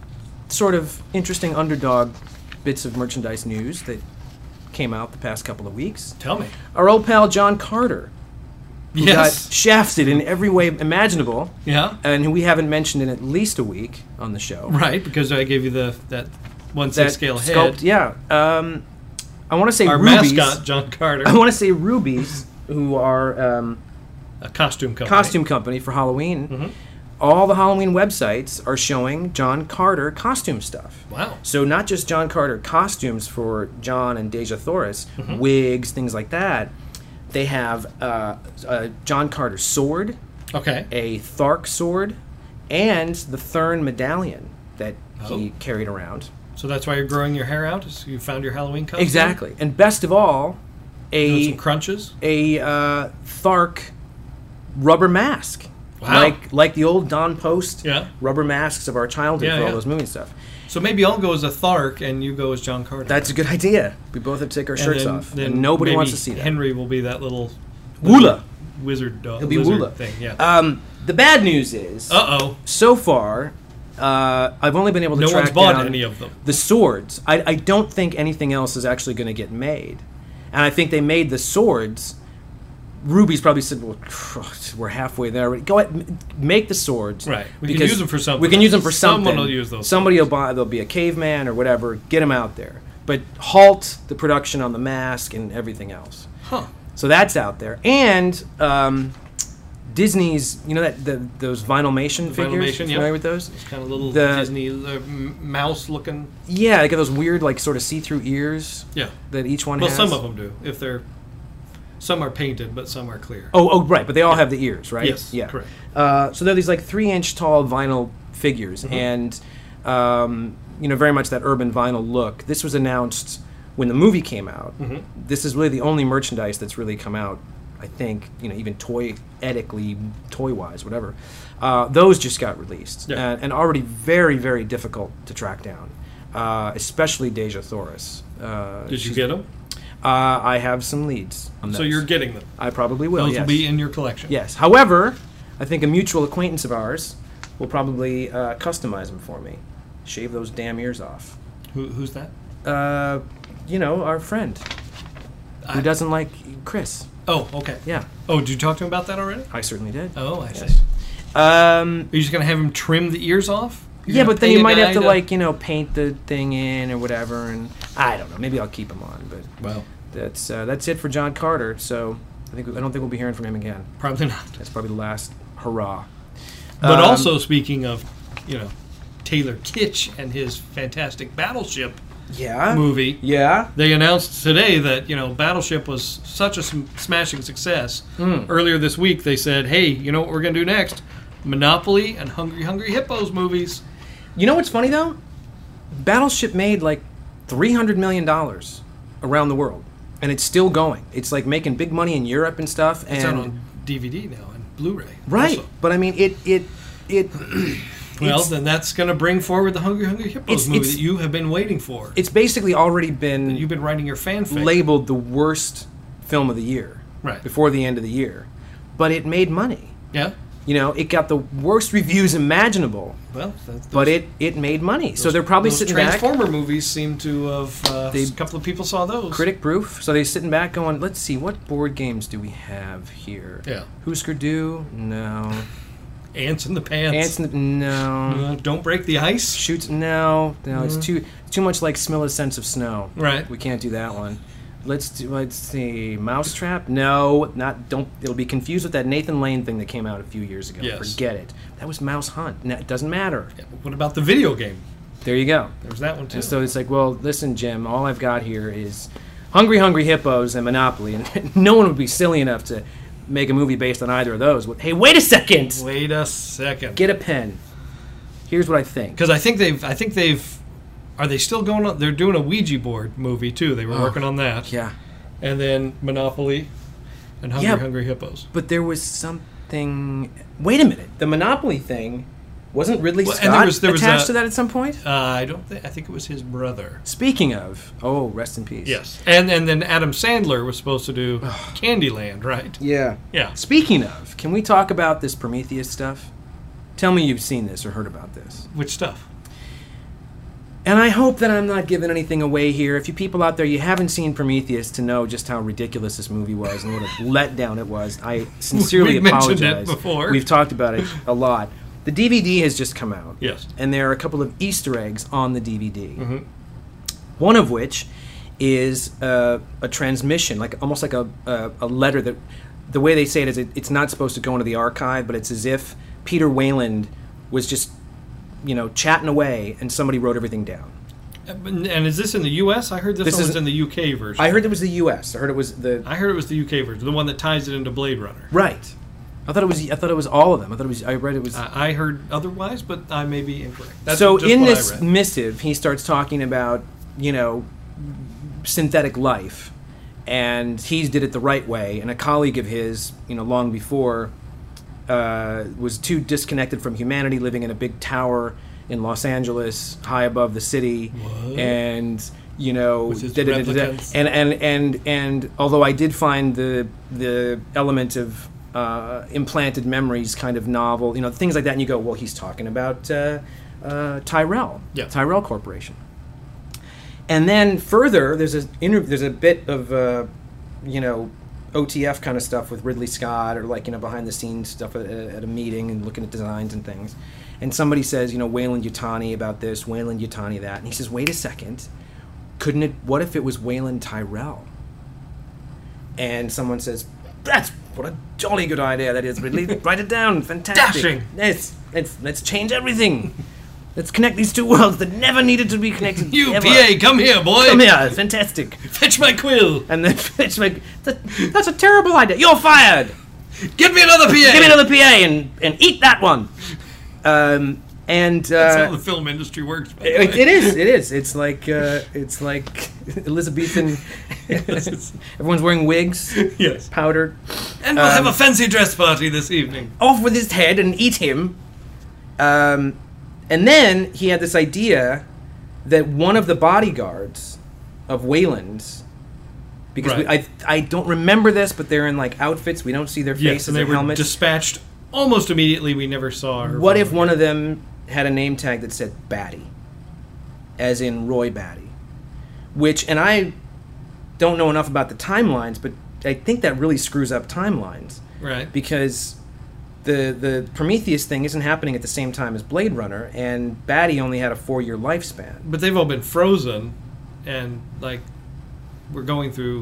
sort of interesting underdog bits of merchandise news that came out the past couple of weeks. Tell me. Our old pal John Carter, who Yes. got shafted in every way imaginable, Yeah. and who we haven't mentioned in at least a week on the show. Right, because I gave you the that one That six scale head. sculpt, yeah. Um, I want to say Our rubies. mascot, John Carter, I want to say rubies, who are um, a costume company. costume company for Halloween. Mm-hmm. All the Halloween websites are showing John Carter costume stuff. Wow. So not just John Carter costumes for John and Deja Thoris, Mm-hmm. wigs, things like that. They have uh, a John Carter sword, Okay. a Thark sword, and the Thurn medallion that he Oh. carried around. So that's why you're growing your hair out? Is you found your Halloween costume? Exactly. And best of all, Doing a some crunches? a uh, Thark rubber mask. Wow. Like like the old Don Post Yeah. rubber masks of our childhood Yeah, for all yeah. those movie stuff. So maybe I'll go as a Thark and you go as John Carter. That's a good idea. We both have to take our And shirts then- off. then And nobody maybe wants to see that. Henry will be that little Woola. wizard dog. He'll be lizard Woola. thing. Yeah. Um, the bad news is, Uh oh. so far, uh, I've only been able to No track one's bought down any of them. the swords. I, I don't think anything else is actually going to get made. And I think they made the swords. Ruby's probably said, well, we're halfway there already. Go ahead, m- make the swords. Right. We can because use them for something. We can use them for something. Someone will use those Somebody will buy, there'll be a caveman or whatever, get them out there. But halt the production on the mask and everything else. Huh. So that's out there. And um, Disney's, you know that the those Vinylmation The figures. Vinylmation, Familiar yeah. with those? It's kind of little The- Disney uh, m- mouse looking. Yeah, they got those weird like sort of see-through ears Yeah. that each one Well, has. some of them do. If they're some are painted, but some are clear. Oh, oh, right, but they all have the ears, right? Yes, yeah, correct. Uh, so they're these like three-inch tall vinyl figures, Mm-hmm. and um, you know, very much that urban vinyl look. This was announced when the movie came out. Mm-hmm. This is really the only merchandise that's really come out. I think, you know, even toy-etically, toy-wise, whatever. Uh, those just got released, Yeah. and, and already very, very difficult to track down, uh, especially Deja Thoris. Uh, Did you she's- get them? Uh, I have some leads on So those. you're getting them. I probably will. Those yes. will be in your collection. Yes. However, I think a mutual acquaintance of ours will probably uh, customize them for me. Shave those damn ears off. Who, who's that? Uh, you know, our friend who I- doesn't like Chris. Oh, okay. Yeah, Oh, did you talk to him about that already? I certainly did. Oh, I see. Yes. Um, Are you just gonna have him trim the ears off? You're yeah, gonna but then pay you a might guy have to, like, you know, paint the thing in or whatever, and I don't know. Maybe I'll keep him on, but Well, that's uh, that's it for John Carter. So I think I don't think we'll be hearing from him again. probably not. That's probably the last hurrah. But Um, also, speaking of, you know, Taylor Kitsch and his fantastic Battleship yeah, movie, yeah. they announced today that, you know, Battleship was such a sm- smashing success. Hmm. Earlier this week, they said, hey, you know what we're going to do next? Monopoly and Hungry Hungry Hippos movies. You know what's funny though? Battleship made like three hundred million dollars around the world, and it's still going. It's like making big money in Europe and stuff. It's and out on D V D now and Blu-ray. right, also. but I mean, it it it. Well, it's- then that's going to bring forward the Hungry Hungry Hippos It's- movie it's- that you have been waiting for. it's basically already been You've been writing your fanfic. labeled the worst film of the year, Right. before the end of the year, but it made money. Yeah? You know, it got the worst reviews imaginable, Well, that's, but it it made money. So they're probably those sitting back. Transformer movies seem to have. Uh, They- a couple of people saw those. Critic proof. So they're sitting back going, let's see, what board games do we have here? Yeah. Husker Du? No. Ants in the Pants. Ants? N- No. Uh, don't break the ice. Shoots? No. No, it's too too much like Smell a Sense of Snow. Right. We can't do that one. Let's do, let's see. Mousetrap? No, not don't. It'll be confused with that Nathan Lane thing that came out a few years ago. Yes. Forget it. That was Mouse Hunt. No, it doesn't matter. Yeah, but what about the video game? There you go. There's that one too. And so it's like, well, listen, Jim, all I've got here is Hungry Hungry Hippos and Monopoly, and no one would be silly enough to make a movie based on either of those. Hey, wait a second! Wait a second. Get a pen. Here's what I think. Because I think they've. I think they've. Are they still going on? They're doing a Ouija board movie too. They were Oh, working on that. Yeah. And then Monopoly, and Hungry Yeah. Hungry Hippos. But there was something. Wait a minute. The Monopoly thing wasn't Ridley Well, and Scott there was- there was attached a- to that at some point? Uh, I don't. think I think it was his brother. Speaking of, oh, rest in peace. Yes. And and then Adam Sandler was supposed to do Candyland, right? Yeah. Yeah. Speaking of, can we talk about this Prometheus stuff? Tell me you've seen this or heard about this. Which stuff? And I hope that I'm not giving anything away here. If you people out there, you haven't seen Prometheus to know just how ridiculous this movie was and what a letdown it was, I sincerely We've mentioned apologize. it before. We've talked about it a lot. The D V D has just come out. Yes. And there are a couple of Easter eggs on the D V D. Mm-hmm. One of which is uh, a transmission, like almost like a, a, a letter that, the way they say it is it, it's not supposed to go into the archive, but it's as if Peter Wayland was just, you know, chatting away and somebody wrote everything down. And is this in the U S? I heard this, This one is- was in the U K version. I heard it was the U S I heard it was the I heard it was the U K version, the one that ties it into Blade Runner. right. I thought it was. I thought it was all of them. I thought it was. I read it was. I I heard otherwise, but I may be incorrect. That's so just in what this I read. missive, he starts talking about, you know, synthetic life, and he did it the right way. And a colleague of his, you know, long before, uh, was too disconnected from humanity, living in a big tower in Los Angeles, high above the city, What? and you know, With his da- da- da- da- da. replicants. and and and and although I did find the the element of uh, implanted memories kind of novel, you know, things like that, and you go, well, he's talking about uh, uh, Tyrell, Yeah. Tyrell Corporation. And then further, there's a inter- there's a bit of uh, you know, O T F kind of stuff with Ridley Scott, or like, you know, behind the scenes stuff at, at a meeting and looking at designs and things. And somebody says, you know, Wayland Yutani about this, Wayland Yutani that, and he says, wait a second, couldn't it? What if it was Wayland Tyrell? And someone says, that's what a jolly good idea that is, Ridley. Write it down. Fantastic. Dashing. Yes, let's let's change everything. Let's connect these two worlds that never needed to be connected. You, ever. P A, come here, boy. Come here, fantastic. Fetch my quill. And then it's like, that, that's a terrible idea. You're fired. Give me another P A. Give me another P A and, and eat that one. Um, and uh, That's how the film industry works. By the it, way. it is. It is. It's like uh, it's like Elizabethan. Everyone's wearing wigs, Yes. powdered. And we'll have Um, a fancy dress party this evening. Off with his head and eat him. Um, and then he had this idea that one of the bodyguards of Wayland's, because we, Right. I I don't remember this, but they're in like outfits. We don't see their Yes, faces and they or were helmets. dispatched almost immediately. We never saw her. What if one of them had a name tag that said Batty, as in Roy Batty? Which, and I don't know enough about the timelines, but I think that really screws up timelines. Right. Because the the Prometheus thing isn't happening at the same time as Blade Runner, and Batty only had a four-year lifespan. But they've all been frozen, and like we're going through.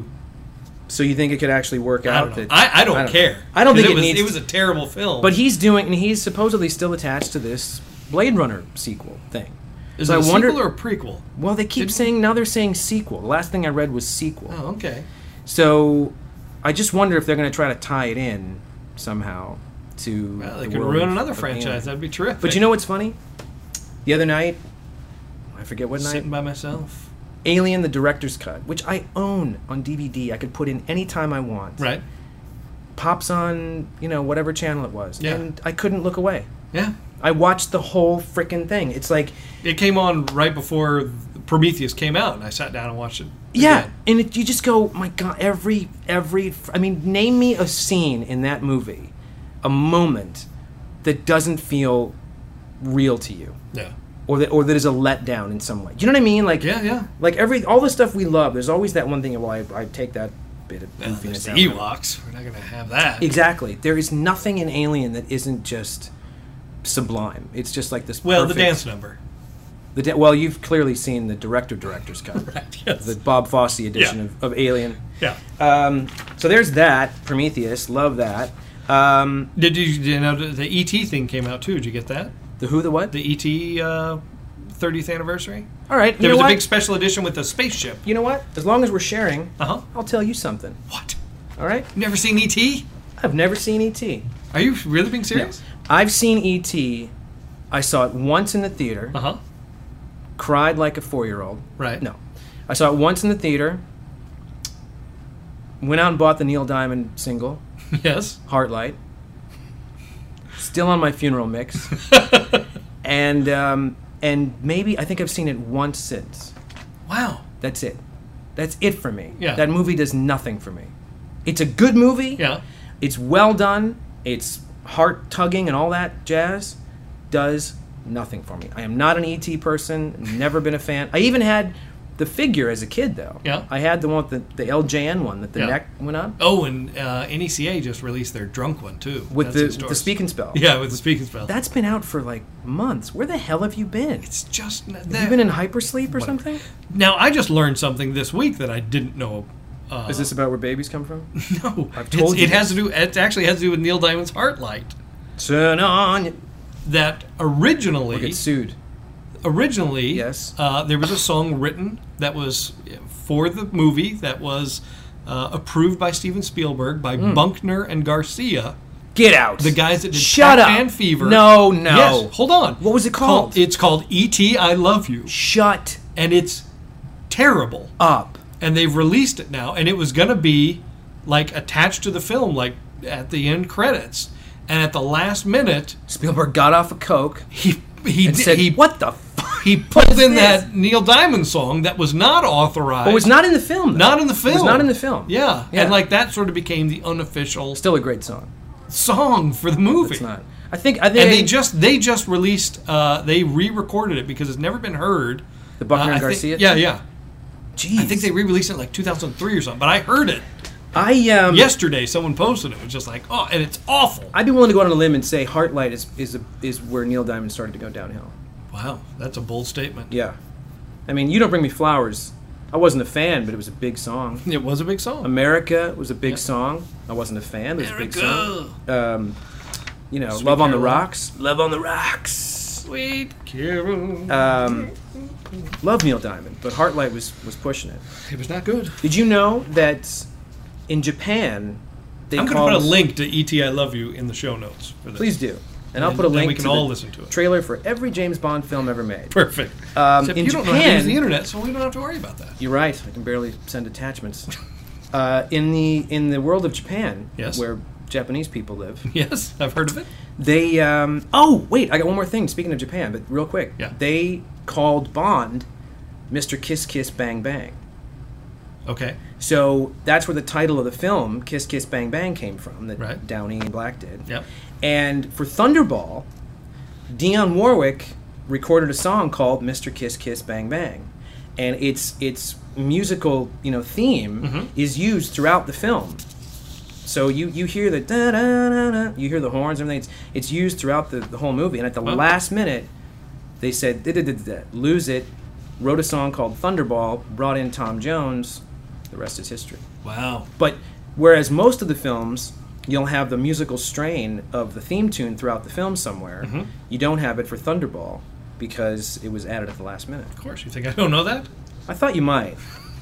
So you think it could actually work I out? don't know. that I, I don't care. I don't 'Cause think it, it was. needs. It was a terrible film. But he's doing, and he's supposedly still attached to this Blade Runner sequel thing. is so it a I wonder- sequel or a prequel? Well, they keep Didn't- saying now they're saying sequel. The last thing I read was sequel. Oh, okay. So I just wonder if they're going to try to tie it in somehow to. Well, they the could world ruin of- another of franchise. Alien. That'd be terrific. But you know what's funny? The other night, I forget what night. sitting by myself. Alien: The Director's Cut, which I own on D V D. I could put in any time I want. Right. Pops on, you know, whatever channel it was, Yeah. and I couldn't look away. Yeah. I watched the whole freaking thing. It's like, It came on right before Prometheus came out, and I sat down and watched it. yeah, again. and it, you just go, my God, every every. I mean, name me a scene in that movie, a moment that doesn't feel real to you, Yeah. or that or that is a letdown in some way. Do you know what I mean? Like, Yeah, yeah. like every all the stuff we love. There's always that one thing. Well, I, I take that bit of Well, there's goofiness the out. Ewoks. We're not going to have that. Exactly. There is nothing in Alien that isn't just sublime. It's just like this. Well, the perfect- dance number. The da- well, you've clearly seen the director director's cut, Right, yes. the Bob Fosse edition Yeah. of, of Alien. Yeah. Um, so there's that Prometheus. Love that. Um, Did you, you know, the, the E T thing came out too? Did you get that? the who, the what? The E T uh, thirtieth anniversary? All right. You There know was what? a big special edition with a spaceship. You know what? As long as we're sharing, Uh huh. I'll tell you something. What? All right. You never seen E T? I've never seen E T. Are you really being serious? I've seen E T. I saw it once in the theater. Uh huh. Cried like a four-year-old. Right. No. I saw it once in the theater. Went out and bought the Neil Diamond single, Yes. Heartlight. Still on my funeral mix. and um, and maybe I think I've seen it once since. Wow. That's it. That's it for me. Yeah. That movie does nothing for me. It's a good movie. Yeah. It's well done. It's heart tugging and all that jazz. Does nothing for me. I am not an E T person. Never been a fan. I even had the figure as a kid, though. Yeah. I had the one with the, the L J N one that the Yeah. neck went up Oh, and uh, N E C A just released their drunk one too. with That's the, in with the stores. speak and spell. Yeah, with the speaking spell. That's been out for like months. Where the hell have you been? it's just that, Have you been in hypersleep or What? something? Now I just learned something this week that I didn't know. Uh, Is this about where babies come from? no? I've told It's- you it has to this. do. It actually has to do with Neil Diamond's Heartlight. Turn on. That originally Or get sued. originally, Yes. uh, there was a song written that was for the movie that was uh, approved by Steven Spielberg by Hmm. Bunkner and Garcia, Get out. the guys that did Shut up. Pac-Man Fever. No, no. Yes, hold on. What was it called? It's called E T I Love You, Shut and it's terrible. up. And they've released it now, and it was going to be like attached to the film, like at the end credits. And at the last minute, Spielberg got off a Coke he he and did- said, he "What the fuck?" he pulled is in this? that Neil Diamond song that was not authorized. It was not in the film. Though. Not in the film. It was not in the film. Yeah. Yeah. And like that sort of became the unofficial Still a great song. song for the movie. It's not. I think. I think. And they just they just released uh, they re-recorded it because it's never been heard. The Buckner Uh, and I think- Garcia Yeah, thing? yeah. Jeez. I think they re-released it in like two thousand three or something, but I heard it I um. yesterday. Someone posted it. It was just like, oh, and it's awful. I'd be willing to go out on a limb and say Heartlight is is a, is where Neil Diamond started to go downhill. Wow, that's a bold statement. Yeah. I mean, You Don't Bring Me Flowers I wasn't a fan, but it was a big song. It was a big song. America was a big Yeah. song. I wasn't a fan, but it was a big America. song. Um, you know, Sweet Love on the Caroline. Rocks. Love on the Rocks. Sweet Carol. Um, love Neil Diamond, but Heartlight was, was pushing it. It was not good. Did you know that in Japan, they I'm going call to put a link to E T I Love You in the show notes for this. Please do. And I'll And put a then link we can to all the listen to it. trailer for every James Bond film ever made. Perfect. Um, Except in you don't know how to Japan- use the internet, so we don't have to worry about that. You're right. I can barely send attachments. uh, in the in the world of Japan, Yes. where Japanese people live, Yes, I've heard of it. they. Um, oh, wait! I got one more thing. Speaking of Japan, but real quick, Yeah. they called Bond Mister Kiss Kiss Bang Bang. Okay. So that's where the title of the film Kiss Kiss Bang Bang came from. That Right. Downey and Black did. Yep. And for Thunderball, Dionne Warwick recorded a song called Mister Kiss Kiss Bang Bang, and its its musical you know theme Mm-hmm. is used throughout the film. So you, you hear the da da da da, you hear the horns and everything. It's, it's used throughout the, the whole movie, and at the Well- last minute, they said da, da, da, da, da, lose it. Wrote a song called Thunderball, brought in Tom Jones. The rest is history. Wow. But whereas most of the films, you'll have the musical strain of the theme tune throughout the film somewhere, Mm-hmm. you don't have it for Thunderball because it was added at the last minute. Of course. You think I don't know that? I thought you might.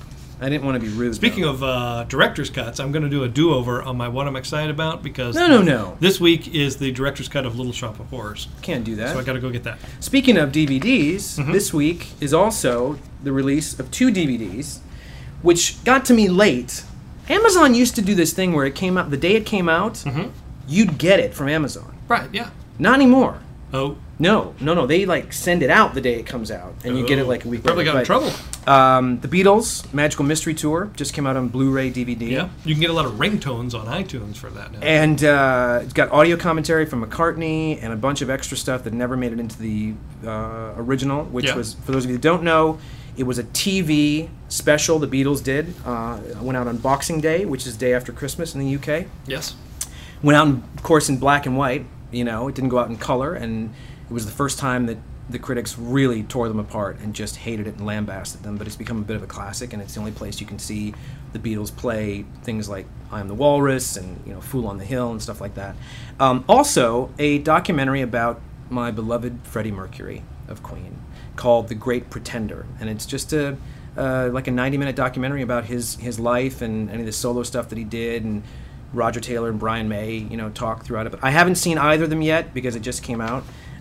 I didn't want to be rude. Speaking though. of uh, director's cuts, I'm going to do a do-over on my What I'm Excited About because No, no, no. this week is the director's cut of Little Shop of Horrors. Can't do that. So I got to go get that. Speaking of D V Ds, Mm-hmm. this week is also the release of two D V Ds, which got to me late. Amazon used to do this thing where it came out, the day it came out, Mm-hmm. you'd get it from Amazon. Right, yeah. Not anymore. Oh. No, no, no. They like send it out the day it comes out, and you get it Oh. like a week Probably later. got in trouble. But, Um, the Beatles Magical Mystery Tour just came out on Blu-ray D V D. Yeah. You can get a lot of ringtones on iTunes for that now. And uh, it's got audio commentary from McCartney and a bunch of extra stuff that never made it into the uh, original, which Yeah. was, for those of you that don't know, it was a T V special the Beatles did. Uh, it went out on Boxing Day, which is the day after Christmas in the U K. Yes. Went out, in, of course, in black and white. You know, it didn't go out in color, and it was the first time that the critics really tore them apart and just hated it and lambasted them. But it's become a bit of a classic, and it's the only place you can see the Beatles play things like "I Am the Walrus" and you know "Fool on the Hill" and stuff like that. Um, also, a documentary about my beloved Freddie Mercury of Queen called "The Great Pretender," and it's just a uh, like a ninety-minute documentary about his his life and any of the solo stuff that he did and. Roger Taylor and Brian May, you know, talk throughout it. But I haven't seen either of them yet because it just came out.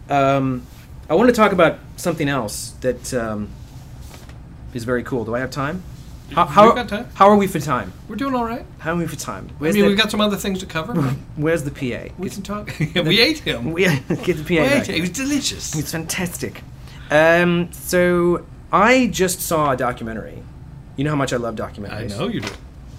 Um, I want to talk about something else that um, is very cool. Do I have time? How, how, We've got time. how are we for time? We're doing all right. How are we for time? I Where's mean, the, we've got some other things to cover. where's the P A? We can talk. We ate him. We, get the P A We back. ate him. It was delicious. It's fantastic. Um, so I just saw a documentary. You know how much I love I documentaries. know you do.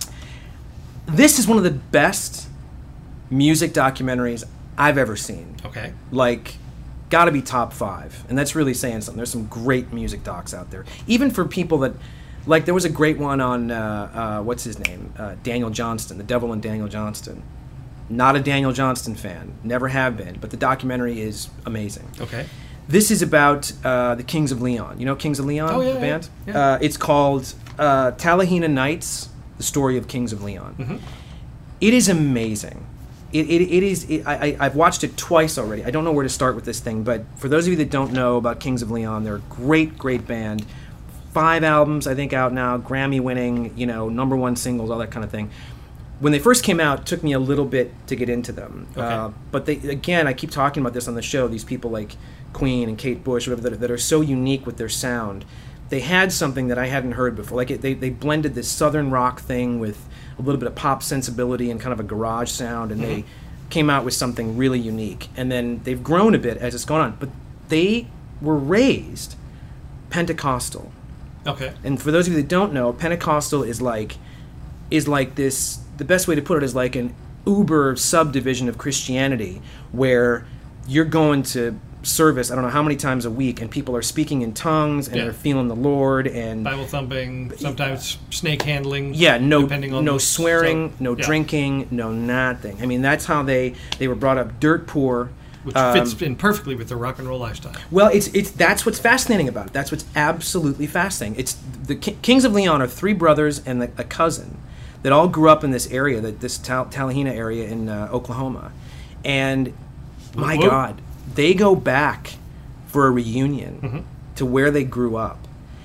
This is one of the best music documentaries I've ever seen. Okay. Like, gotta be top five. And that's really saying something. There's some great music docs out there. Even for people that, like, there was a great one on, uh, uh, what's his name? Uh, Daniel Johnston, The Devil and Daniel Johnston. Not a Daniel Johnston fan. Never have been. But the documentary is amazing. Okay. This is about uh, the Kings of Leon. You know Kings of Leon, Oh, yeah, the yeah, band? yeah. Uh, it's called uh, Talahina Nights, The Story of Kings of Leon. Mm-hmm. It is amazing. It, it, it is. It, I, I- I've watched it twice already. I don't know where to start with this thing, but for those of you that don't know about Kings of Leon, they're a great, great band. Five albums, I think, out now, Grammy-winning, you know, number one singles, all that kind of thing. When they first came out, it took me a little bit to get into them. Okay. Uh, but they, again, I keep talking about this on the show. These people like Queen and Kate Bush, whatever, that are, that are so unique with their sound. They had something that I hadn't heard before. Like it, they they blended this southern rock thing with a little bit of pop sensibility and kind of a garage sound, and they came out with something really unique. And then they've grown a bit as it's gone on. But they were raised Pentecostal. Okay. And for those of you that don't know, Pentecostal is like is like this. The best way to put it is like an uber subdivision of Christianity, where you're going to service I don't know how many times a week, and people are speaking in tongues and Yeah. they're feeling the Lord and Bible thumping, sometimes snake handling. yeah, no, depending on no the- swearing, so- no yeah. drinking, no nothing. I mean, that's how they they were brought up, dirt poor. which fits in perfectly with the rock and roll lifestyle. Well, it's it's that's what's fascinating about it. That's what's absolutely fascinating. It's the Ki- Kings of Leon are three brothers and the, a cousin that all grew up in this area, that this Tal- Talahena area in uh, Oklahoma, and my Whoa. God, they go back for a reunion Mm-hmm. to where they grew up.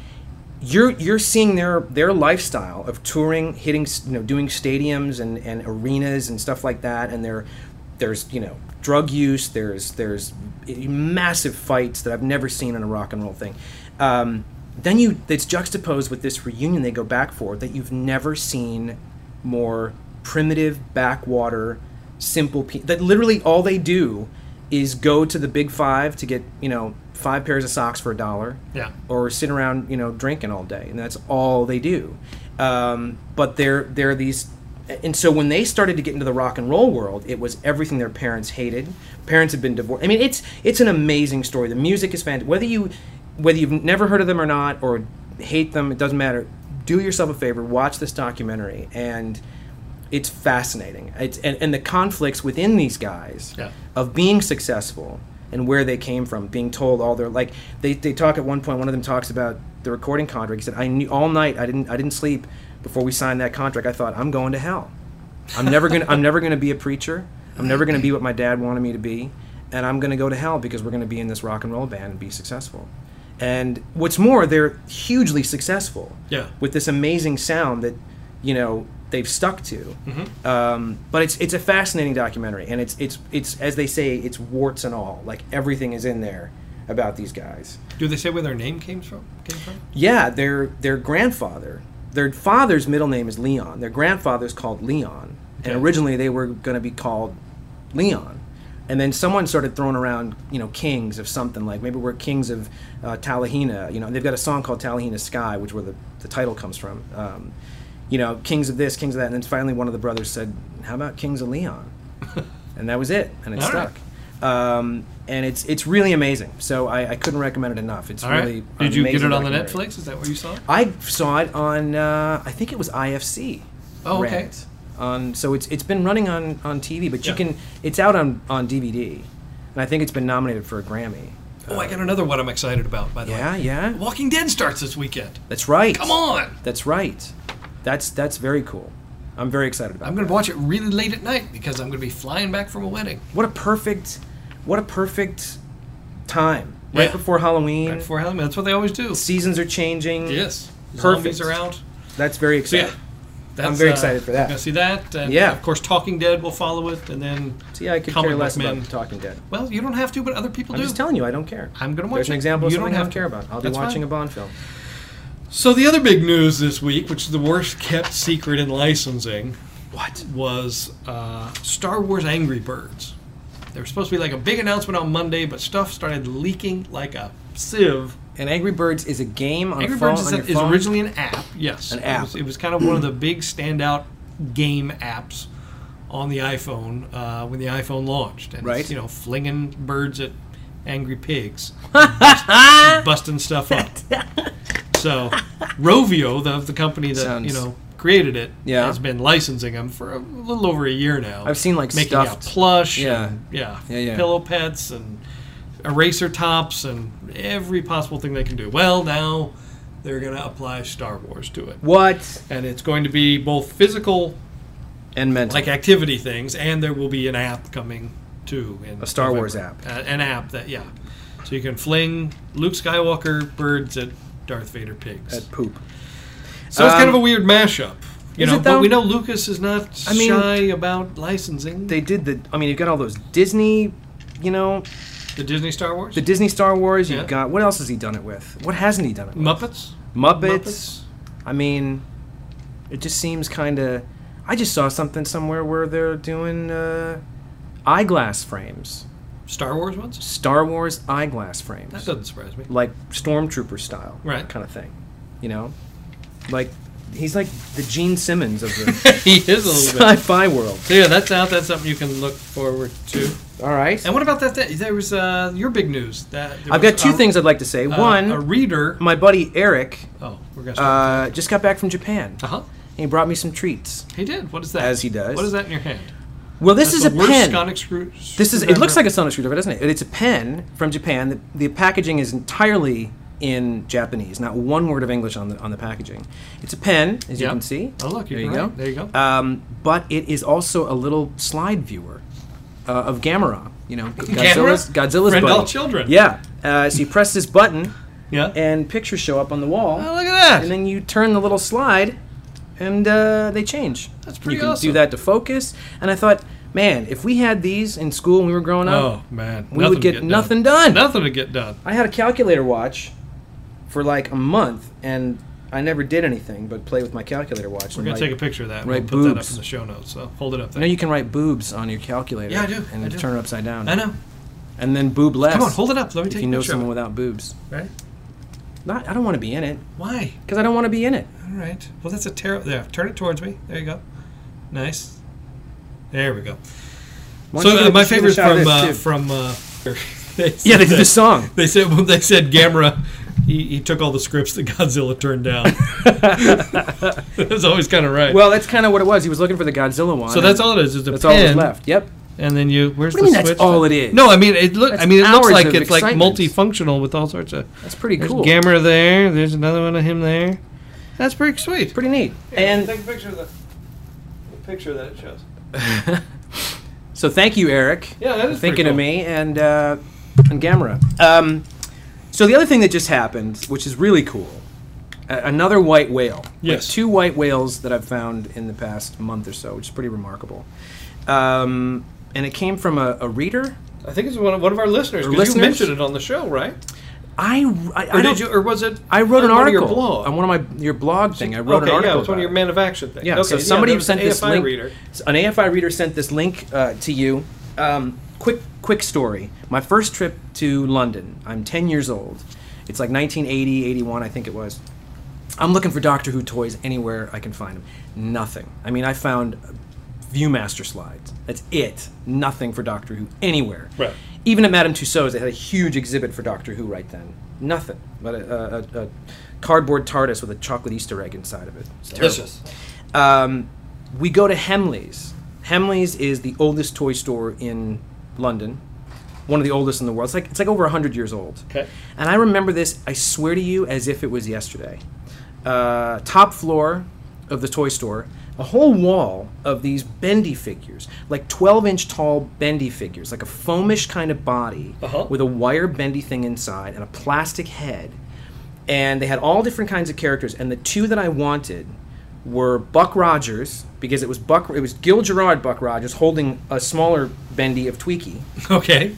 You're you're seeing their their lifestyle of touring, hitting, you know, doing stadiums and, and arenas and stuff like that, and there there's you know drug use, there's there's massive fights that I've never seen in a rock and roll thing. Um, then you it's juxtaposed with this reunion they go back for that you've never seen more primitive backwater, simple pe- that literally all they do is go to the Big Five to get you know five pairs of socks for a dollar, Yeah. or sit around you know drinking all day, and that's all they do. Um, but they're they're these, and so when they started to get into the rock and roll world, it was everything their parents hated. Parents had been divorced. I mean, it's it's an amazing story. The music is fantastic. Whether you whether you've never heard of them or not, or hate them, it doesn't matter. Do yourself a favor, watch this documentary, and it's fascinating. It's and, and the conflicts within these guys Yeah. of being successful and where they came from, being told all their like they, they talk at one point. One of them talks about the recording contract. He said, "I knew all night. I didn't I didn't sleep before we signed that contract. I thought I'm going to hell. I'm never gonna I'm never gonna be a preacher. I'm never gonna be what my dad wanted me to be, and I'm gonna go to hell because we're gonna be in this rock and roll band and be successful." And what's more, they're hugely successful. Yeah. With this amazing sound that you know they've stuck to. Mm-hmm. Um, but it's it's a fascinating documentary, and it's it's it's as they say, it's warts and all. Like everything is in there about these guys. Do they say where their name came from? Came from? Yeah, their their grandfather, their father's middle name is Leon. Their grandfather's called Leon, Okay. and originally they were going to be called Leon. And then someone started throwing around, you know, kings of something, like maybe we're kings of uh, Talahena. You know, they've got a song called Talahena Sky, which where the, the title comes from. Um, you know, kings of this, kings of that. And then finally one of the brothers said, how about kings of Leon? And that was it. And it All stuck. Um, and it's it's really amazing. So I, I couldn't recommend it enough. It's All right. really Did you get amazing it on the documentary. Netflix? Is that where you saw it? I saw it on, uh, I think it was I F C. Oh, okay. ran it. On, so it's it's been running on, on T V, but you Yeah. can, it's out on, on D V D. And I think it's been nominated for a Grammy. Oh, I got another one I'm excited about, by the Yeah, way. yeah. Walking Dead starts this weekend. That's right. Come on! That's right. That's that's very cool. I'm very excited about I'm it. going to watch it really late at night because I'm going to be flying back from a wedding. What a perfect, what a perfect time. Right Yeah. before Halloween. Right before Halloween. That's what they always do. Seasons are changing. Yes. Perfect. Zombies are out. That's very So, yeah. exciting. That's, I'm very uh, excited for that. Going to see that. And, Yeah. of course, Talking Dead will follow it. And then See, I could Comic care less Book Men. about Talking Dead. Well, you don't have to, but other people I'm do. just telling you, I don't care. I'm going to watch There's it. an example of You something don't I have don't to. care about. I'll That's be watching fine. a Bond film. So the other big news this week, which is the worst kept secret in licensing, What? was uh, Star Wars Angry Birds. There was supposed to be like a big announcement on Monday, but stuff started leaking like a sieve. And Angry Birds is a game on Angry a phone, Birds is, on a- your is phone? originally an app, yes. An It app. was, it was kind of one of the big standout game apps on the iPhone uh, when the iPhone launched. And Right. it's, you know, flinging birds at angry pigs. bust, busting stuff up. So, Rovio, the, the company that, Sounds- you know, created it, Yeah. has been licensing them for a little over a year now. I've seen, like, making stuffed- out plush, Yeah. and, yeah, Yeah, yeah. pillow pets and eraser tops and every possible thing they can do. Well, now they're going to apply Star Wars to it, What? and it's going to be both physical, And mental. like activity things, and there will be an app coming too. In A Star November. Wars app. Uh, an app that, yeah, so you can fling Luke Skywalker birds at Darth Vader pigs. At poop. So it's kind Um, of a weird mashup, you is know. it, But though? we know Lucas is not I mean, shy about licensing They did the. I mean, you've got all those Disney, you know, the Disney Star Wars, the Disney Star Wars. You've Yeah. got. What else has he done it with? What hasn't he done it with? Muppets. Muppets. Muppets. I mean, it just seems kind of. I just saw something somewhere where they're doing uh, eyeglass frames, Star Wars ones. Star Wars eyeglass frames, That doesn't surprise me. like Stormtrooper style, Right. kind of thing. You know, like he's like the Gene Simmons of the He is a little bit. sci-fi world. So yeah, that's out. That's something you can look forward to. All right. And what about that? that there was uh, your big news. That there I've was got two a- things I'd like to say. uh, One, a reader. my buddy Eric Oh, we're gonna start. uh, just got back from Japan. Uh huh. He brought me some treats. He did. What is that? As he does. What is that in your hand? Well, this That's is the a worst pen. sonic screw. This is. It looks like a sonic screwdriver, doesn't it? It's a pen from Japan. The, the packaging is entirely in Japanese. Not one word of English on the on the packaging. It's a pen, as you Yep. can see. Oh, look, there you're you right. go. There you go. Um, but it is also a little slide viewer uh, of Gamera. You know, Gamera? Godzilla's Godzilla's Friend buddy. all children. Yeah. Uh, so you press this button, Yeah. and pictures show up on the wall. Oh, look at that. And then you turn the little slide, and uh, they change. That's pretty You can awesome. do that to focus. And I thought, man, if we had these in school when we were growing up, Oh man, we would get, nothing done. Nothing to get done. I had a calculator watch for like a month, and I never did anything but play with my calculator watch. We're and gonna write- take a picture of that. And write we'll put that up boobs. in the show notes. So hold it up You there. know, you can write boobs on your calculator. Yeah, I do. And I do. turn it upside down. I know. And then boob less. Come on, hold it up. Let me If take you a know picture someone of it. without boobs. Right? Not, I don't want to be in it Why? because I don't want to be in it. All right. Well, that's a terrible. There, turn it towards me. There you go. Nice. There we go. Why So don't you uh, give- my give it a favorite shot at from this, uh, too? from uh, they Yeah, they said did the that- song. They said when they said Gamera, he, he took all the scripts that Godzilla turned down. That's always kind of right. Well, that's kind of what it was. He was looking for the Godzilla one. so that's and all it is. Is a That's all that pen, was left. Yep. and then you. Where's What do the you mean switch? that's all it is? No, I mean it look. That's I mean it looks hours like of it's like excitement. multifunctional with all sorts of. That's pretty There's cool. Gamera there. There's another one of him there. That's pretty sweet. Pretty neat. And take a picture of the, the picture that it shows. so thank you, Eric. Yeah, that is for thinking pretty of cool. me and uh, and Gamera. Um, so the other thing that just happened, which is really cool, a- another white whale. Yes. Like two white whales that I've found in the past month or so, which is pretty remarkable. Um, and it came from a, a reader. I think it's one of, one of our listeners. Our 'cause listeners? You mentioned it on the show, right? I, I, Or I don't- did you? Or was it? I wrote an on one of article your blog. on one of my your blog thing. I wrote okay, an article. yeah, it's one of about your it. Man of Action thing. Yeah, okay, so somebody there was sent an this A F I link. reader. An A F I reader sent this link uh, to you. Um, quick, quick story. My first trip to London. I'm ten years old. It's like nineteen eighty, eighty-one, I think it was. I'm looking for Doctor Who toys anywhere I can find them. Nothing. I mean, I found Viewmaster slides. That's it. Nothing for Doctor Who anywhere. Right. Even at Madame Tussauds, they had a huge exhibit for Doctor Who right then. Nothing. But a, a, a cardboard TARDIS with a chocolate Easter egg inside of it. It's terrible. Delicious. Um, we go to Hemley's. Hemley's is the oldest toy store in London. One of the oldest in the world. It's like it's like over one hundred years old. Okay. And I remember this, I swear to you, as if it was yesterday. Uh, top floor of the toy store, a whole wall of these bendy figures, like twelve inch tall bendy figures, like a foamish kind of body Uh-huh. with a wire bendy thing inside and a plastic head. And they had all different kinds of characters, and the two that I wanted were Buck Rogers, because it was Buck, it was Gil Gerard Buck Rogers holding a smaller bendy of Tweaky, Okay.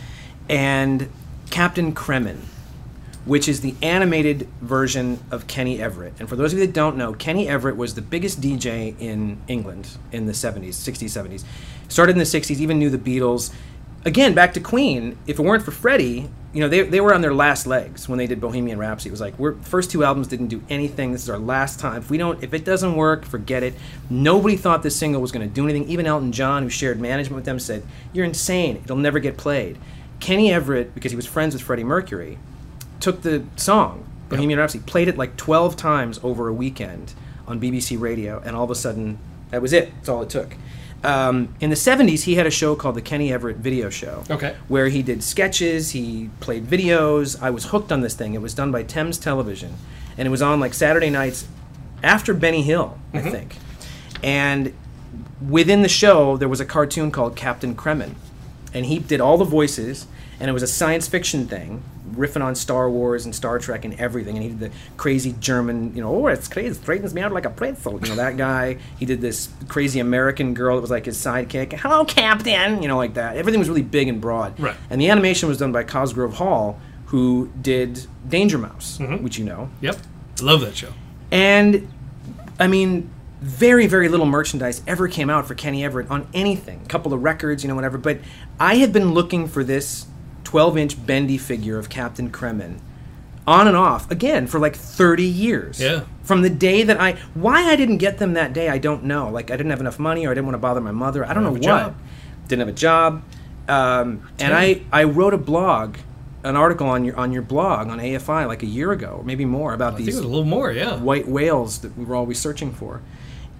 and Captain Kremen, which is the animated version of Kenny Everett. And for those of you that don't know, Kenny Everett was the biggest D J in England in the seventies, sixties, seventies. Started in the sixties, even knew the Beatles. Again, back to Queen, if it weren't for Freddie, you know, they, they were on their last legs when they did Bohemian Rhapsody. It was like, we're first two albums didn't do anything. This is our last time. If we don't, if it doesn't work, forget it. Nobody thought this single was going to do anything. Even Elton John, who shared management with them, said, "You're insane. It'll never get played." Kenny Everett, because he was friends with Freddie Mercury, took the song, Bohemian Rhapsody, played it like twelve times over a weekend on B B C Radio, and all of a sudden, that was it. That's all it took. Um, in the seventies, he had a show called the Kenny Everett Video Show, Okay. where he did sketches, he played videos. I was hooked on this thing. It was done by Thames Television, and it was on like Saturday nights after Benny Hill, I think. And within the show, there was a cartoon called Captain Kremen, and he did all the voices, and it was a science fiction thing, riffing on Star Wars and Star Trek and everything. And he did the crazy German, you know, oh, it's crazy, it straightens me out like a pretzel, you know, that guy. He did this crazy American girl that was like his sidekick. Hello, Captain, you know, like that. Everything was really big and broad. Right. And the animation was done by Cosgrove Hall, who did Danger Mouse, Mhm. which you know. Yep. Love that show. And, I mean, very, very little merchandise ever came out for Kenny Everett on anything. A couple of records, you know, whatever. But I had been looking for this twelve inch bendy figure of Captain Kremen on and off, again, for like thirty years. Yeah. From the day that I... Why I didn't get them that day, I don't know. Like, I didn't have enough money, or I didn't want to bother my mother. I don't know Didn't what. have a job. Didn't have a job. Um, and I, I wrote a blog, an article on your on your blog on A F I like a year ago, or maybe more, about I think it these was a little more, yeah. white whales that we were always searching for.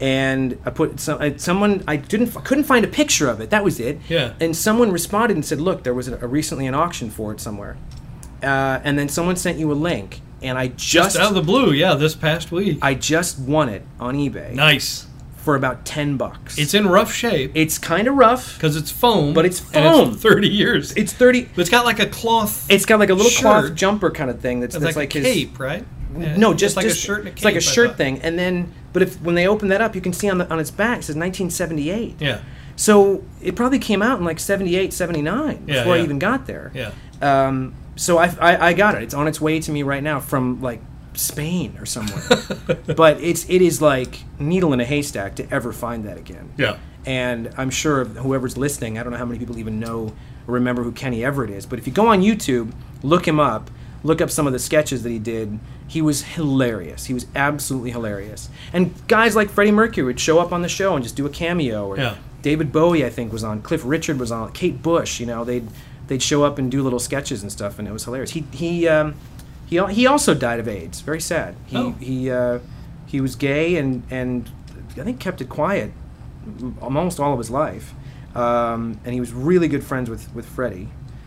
And I put some I, someone I didn't I couldn't find a picture of it. That was it. Yeah. And someone responded and said, "Look, there was a, a recently an auction for it somewhere." Uh, and then someone sent you a link, and I just, Just out of the blue, yeah, this past week. I just won it on eBay Nice. for about ten bucks. It's in rough shape it's kind of rough. because it's foam. But it's and foam. it's thirty years. It's thirty. But it's got like a cloth. It's got like a little shirt. cloth jumper kind of thing. That's It's that's like, like, a his cape, right? No, just like just, a shirt and a cape. It's like a I shirt thought. thing, and then but if when they open that up, you can see on the on its back it says nineteen seventy-eight. Yeah. So it probably came out in like seventy-eight, seventy-nine Yeah, before yeah. I even got there. Yeah. Um, so I, I I got it. It's on its way to me right now from like Spain or somewhere. But it's it is like needle in a haystack to ever find that again. Yeah. And I'm sure whoever's listening, I don't know how many people even know or remember who Kenny Everett is, but if you go on YouTube, look him up, look up some of the sketches that he did, he was hilarious. He was absolutely hilarious. And guys like Freddie Mercury would show up on the show and just do a cameo. Or Yeah. David Bowie, I think, was on. Cliff Richard was on. Kate Bush, you know, they'd they'd show up and do little sketches and stuff, and it was hilarious. He he um, he al- he also died of AIDS. Very sad. He Oh. he uh, he was gay and and I think kept it quiet almost all of his life, um, and he was really good friends with with Freddie,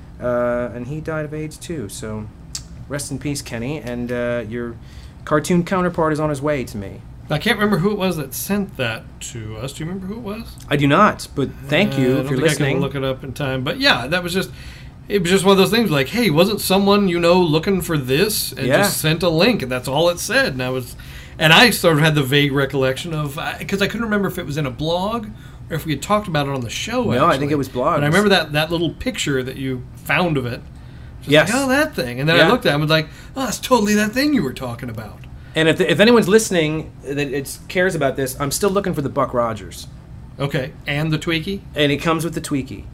uh, and he died of AIDS too. So, rest in peace, Kenny. And uh, your cartoon counterpart is on his way to me. I can't remember who it was that sent that to us. Do you remember who it was? I do not, but thank Uh, you I if don't you're think I listening. can look it up in time. But yeah, that was just. It was just one of those things like, hey, wasn't someone, you know, looking for this and Yeah. just sent a link, and that's all it said. And I was, and I sort of had the vague recollection of, because I couldn't remember if it was in a blog or if we had talked about it on the show. No, I actually. think it was blogs. And I remember that, that little picture that you found of it. Just Yes. Like, oh, that thing. And then Yeah. I looked at it and was like, oh, that's totally that thing you were talking about. And if, if anyone's listening that it's, cares about this, I'm still looking for the Buck Rogers. Okay. And the Tweaky? And it comes with the Tweaky.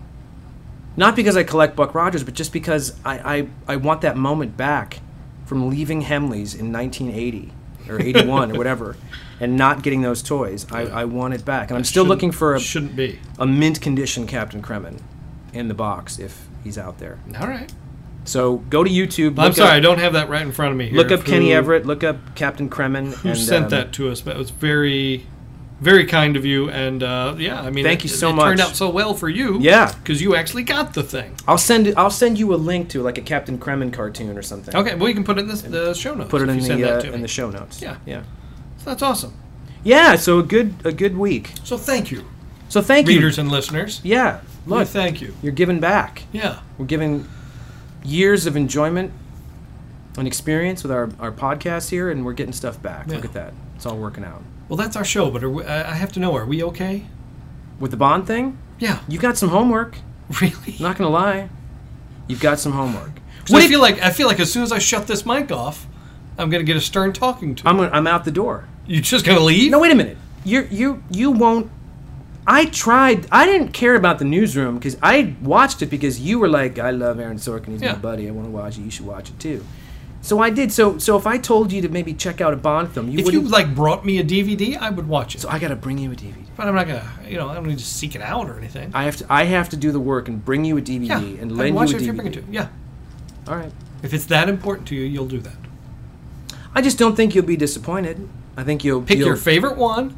Not because I collect Buck Rogers, but just because I, I, I want that moment back from leaving Hemley's in nineteen eighty or eighty-one or whatever and not getting those toys. I, I want it back. And I'm still Shouldn't- looking for a, Shouldn't be. a mint condition Captain Kremen in the box if he's out there. All right. So go to YouTube. I'm look sorry, up- I don't have that right in front of me here. Look up Who- Kenny Everett. Look up Captain Kremen. Who and, sent um, that to us? But it was very, very kind of you. And uh, yeah, I mean, Thank it, you so it much. turned out so well for you. Yeah. because you actually got the thing. I'll send it, I'll send you a link to like a Captain Kremen cartoon or something. Okay, well you can put it in this, the show notes. Put it if in you send the that uh, to in me. the show notes. Yeah. Yeah. So that's awesome. Yeah. So a good a good week. So thank you, So thank readers you. and listeners. Yeah. We Look, thank you. you're giving back. Yeah. We're giving years of enjoyment and experience with our, our podcast here, and we're getting stuff back. Yeah. Look at that. It's all working out. Well, that's our show. But are we, I I have to know: are we okay? With the Bond thing, Yeah. you got some homework. Really? I'm not gonna lie. You've got some homework. 'Cause What I if- feel like I feel like as soon as I shut this mic off, I'm gonna get a stern talking to. I'm gonna, I'm out the door. You just gonna leave? No, wait a minute. You you you won't. I tried. I didn't care about the newsroom because I watched it because you were like, I love Aaron Sorkin. He's Yeah. my buddy. I want to watch it. You should watch it too. So I did. So so if I told you to maybe check out a Bond film, you If you wouldn't. like brought me a D V D, I would watch it. so I got to bring you a D V D. But I'm not gonna, you know, I don't need to seek it out or anything. I have to. I have to do the work and bring you a D V D yeah, and I'd lend watch you a it if D you V D. bring it to. Yeah, All right. if it's that important to you, you'll do that. I just don't think you'll be disappointed. I think you'll Pick you'll, your favorite one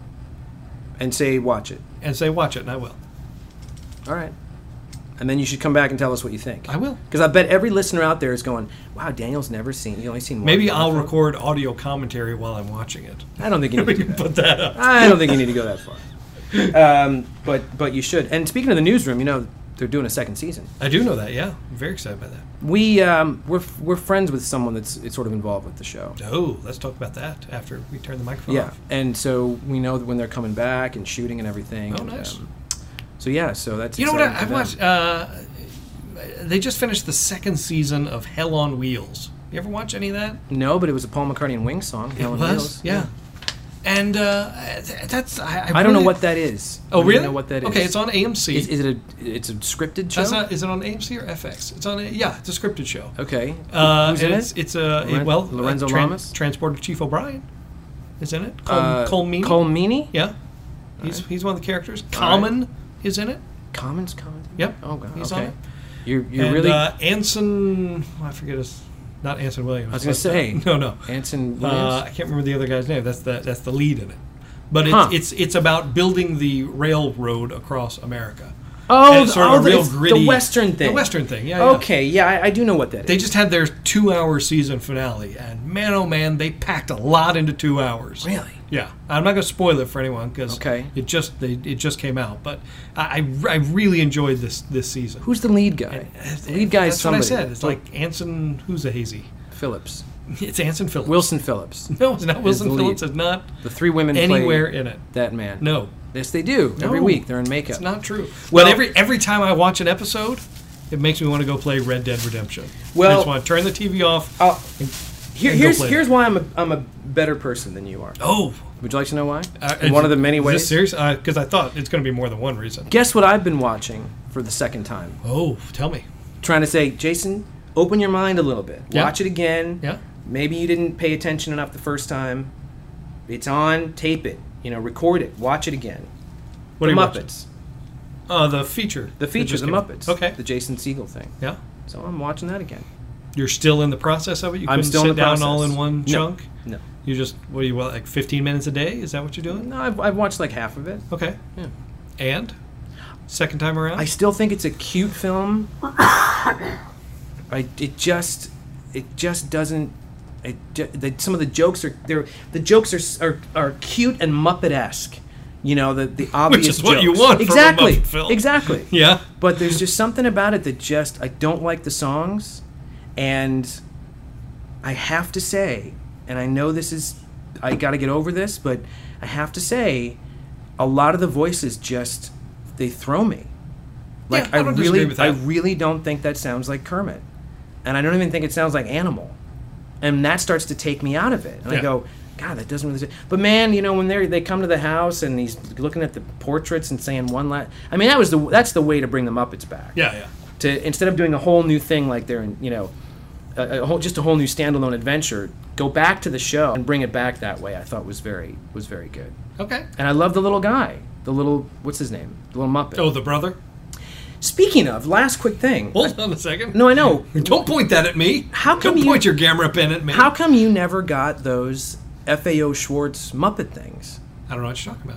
and say watch it. and say watch it, and I will. All right. And then you should come back and tell us what you think. I will. Because I bet every listener out there is going, "Wow, Daniel's never seen. He's only seen one." Maybe Bond I'll film." record audio commentary while I'm watching it. I don't think you need We to do can that. put that up. I don't think you need to go that far. Um, but but you should. And speaking of the newsroom, you know they're doing a second season. I do know that. Yeah, I'm very excited by that. We um, we're we're friends with someone that's it's sort of involved with the show. Oh, let's talk about that after we turn the microphone Yeah, off. and so we know that when they're coming back and shooting and everything. Oh, and, nice. um, so yeah, so that's You know what? I, exciting I for them. watched. Uh, they just finished the second season of Hell on Wheels. You ever watch any of that? No, but it was a Paul McCartney and Wings song. Hell on it was. Wheels. Yeah. And uh, th- that's. I, I, I don't know really- what that is. Oh, I don't really? know what that is. Okay, it's on A M C. Is, is it a? It's a scripted show. That's not, is it on A M C or F X? It's on. A, yeah, it's a scripted show. Okay. Uh, Who's in and it? it's, it's a Loren- well, Lorenzo uh, tran- Lamas? Transporter Chief O'Brien is in it. Cole, Uh, Cole Meany. Cole Meany. Yeah, he's he's one of the characters. All Common is in it. Commons. Commons. Yep. Oh god. He's okay. on it. You're you're and, really. uh, Anson. I forget his. Not Anson Williams. I was gonna but, uh, say. no, no. Anson Williams. Uh, I can't remember the other guy's name. That's the that's the lead in it. but it's Huh. it's it's about building the railroad across America. Oh, And it's sort of oh, a the, real it's gritty the Western thing. The Western thing, yeah. yeah. Okay, yeah, I, I do know what that is. They just had their two-hour season finale, and man, oh man, they packed a lot into two hours. Really? Yeah. I'm not going to spoil it for anyone because Okay. it just they, it just came out, but I, I I really enjoyed this this season. Who's the lead guy? The lead guy is That's somebody. what I said. It's like Anson Huzahazy. Phillips. It's Anson Phillips. Wilson Phillips. No, it's not is Wilson the lead. Phillips. It's not The three women anywhere play in it. that man. No. Yes, they do. Every No. week they're in makeup. It's not true. Well- Well, every every time I watch an episode, it makes me want to go play Red Dead Redemption. Well- I just want to turn the T V off. Uh, here, and go here's play here's that. why I'm a, I'm a better person than you are. Oh, Would you like to know why? uh, In one of the many is ways. this serious? Because I thought it's going to be more than one reason. Guess what I've been watching for the second time? Oh, tell me. Trying to say, Jason, open your mind a little bit. Yeah. Watch it again. Yeah. Maybe you didn't pay attention enough the first time. It's on. Tape it. You know, record it. Watch it again. What the are you watching? Muppets. Oh, the feature. The that feature, just the came out. Muppets. Okay. The Jason Segel thing. Yeah. So I'm watching that again. You're still in the process of it? You I'm couldn't still sit in the down process. all in one No. chunk? No. You just, what do you, what, like fifteen minutes a day? Is that what you're doing? No, I've, I've watched like half of it. Okay. Yeah. And? Second time around? I still think it's a cute film. I it just it just doesn't. It, ju- the, some of the jokes are they're the jokes are s- are, are cute and Muppet-esque. You know, the the obvious is what jokes. you want from a exactly Muppet film. exactly. Yeah. But there's just something about it that just I don't like the songs, and I have to say, and I know this is I got to get over this, but I have to say, a lot of the voices just they throw me. Like Yeah, I don't really, disagree with I that. really don't think that sounds like Kermit, and I don't even think it sounds like Animal, and that starts to take me out of it. And I Yeah. go, God, that doesn't really. But man, you know, when they they come to the house and he's looking at the portraits and saying one last. I mean, that was the that's the way to bring the Muppets back. Yeah, yeah. To instead of doing a whole new thing like they're in, you know, a, a whole just a whole new standalone adventure, go back to the show and bring it back that way. I thought was very was very good. Okay. And I love the little guy, the little what's his name, the little Muppet. Oh, the brother? Speaking of, last quick thing. Hold on a second. No, I know. Don't point that at me. How come Don't you- point your camera pen at me. How come you never got those F A O Schwartz Muppet things? I don't know what you're talking about.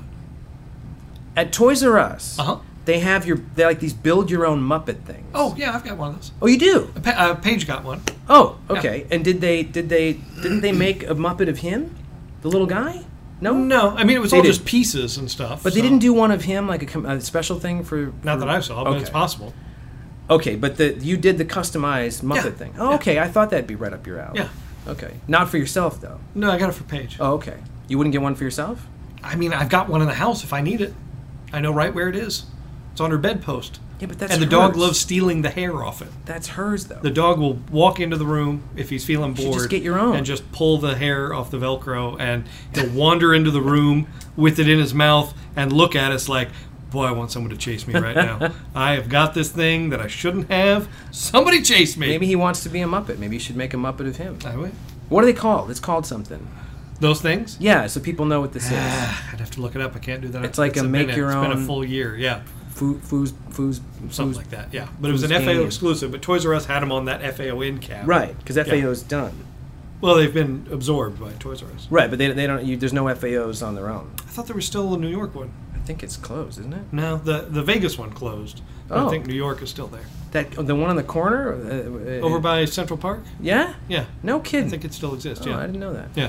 At Toys R Us, Uh-huh. they have your they like these build your own Muppet things. Oh, yeah, I've got one of those. Oh, you do? Pa- uh, Paige got one. Oh, okay. And did they did they didn't they make a Muppet of him, the little guy? No, No, I mean, it was They all didn't. just pieces and stuff. But they so- didn't do one of him, like a, com- a special thing for. Not for- that I saw, but okay. it's possible. Okay, but the you did the customized Muppet Yeah, thing. Oh, yeah. okay. I thought that'd be right up your alley. Yeah. Okay. Not for yourself though. No, I got it for Paige. Oh, okay. You wouldn't get one for yourself? I mean, I've got one in the house if I need it. I know right where it is. It's on her bedpost. Yeah, but that's And the dog hers. loves stealing the hair off it. That's hers though. The dog will walk into the room if he's feeling should bored. just get your own. And just pull the hair off the Velcro, and he'll wander into the room with it in his mouth and look at us like, boy, I want someone to chase me right now. I have got this thing that I shouldn't have. Somebody chase me. Maybe he wants to be a Muppet. Maybe you should make a Muppet of him. I would. What are they called? It's called something. Those things? Yeah, so people know what this is. I'd have to look it up. I can't do that. It's like a been make your It's been a own- full year, yeah. Foo, foos, foos, Something foos- like that, yeah. But it was an Who's F A O game? exclusive, but Toys R Us had them on that F A O end cap. Right, because F A O's done. Well, they've been absorbed by Toys R Us. Right, but they, they don't. You, there's no F A Os on their own. I thought there was still a New York one. I think it's closed, isn't it? No, the the Vegas one closed. But Oh. I think New York is still there. That the one on the corner. Uh, uh, Over by Central Park? Yeah. Yeah. No I kidding. think it still exists, Oh, yeah. I didn't know that. Yeah.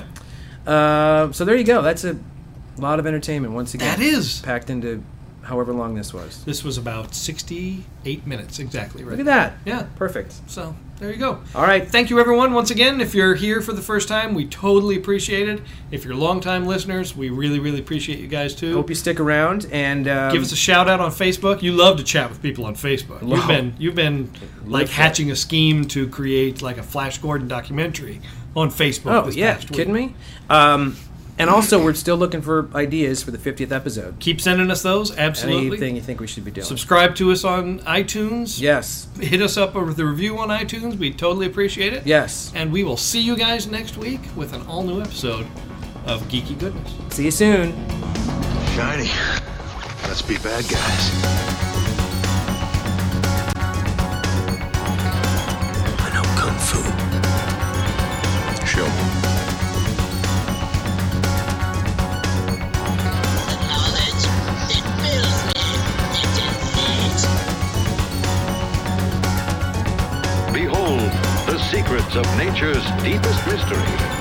Uh, so there you go. That's a lot of entertainment once again. That is. packed into however long this was. This was about sixty-eight minutes, exactly right. Look at that. Yeah. Perfect. So, there you go. All right. Thank you, everyone, once again. If you're here for the first time, we totally appreciate it. If you're longtime listeners, we really, really appreciate you guys, too. Hope you stick around and um, Give us a shout out on Facebook. You love to chat with people on Facebook. You've Love. been you've been like for hatching a scheme to create like a Flash Gordon documentary on Facebook. Oh this yeah, past week. kidding me? Um, and also, we're still looking for ideas for the fiftieth episode. Keep sending us those. Absolutely. Anything you think we should be doing? Subscribe to us on iTunes. Yes. Hit us up with a review on iTunes. We totally appreciate it. Yes. And we will see you guys next week with an all new episode of Geeky Goodness. See you soon. Shiny. Let's be bad guys. I know Kung Fu. Show me. secrets of nature's deepest mystery.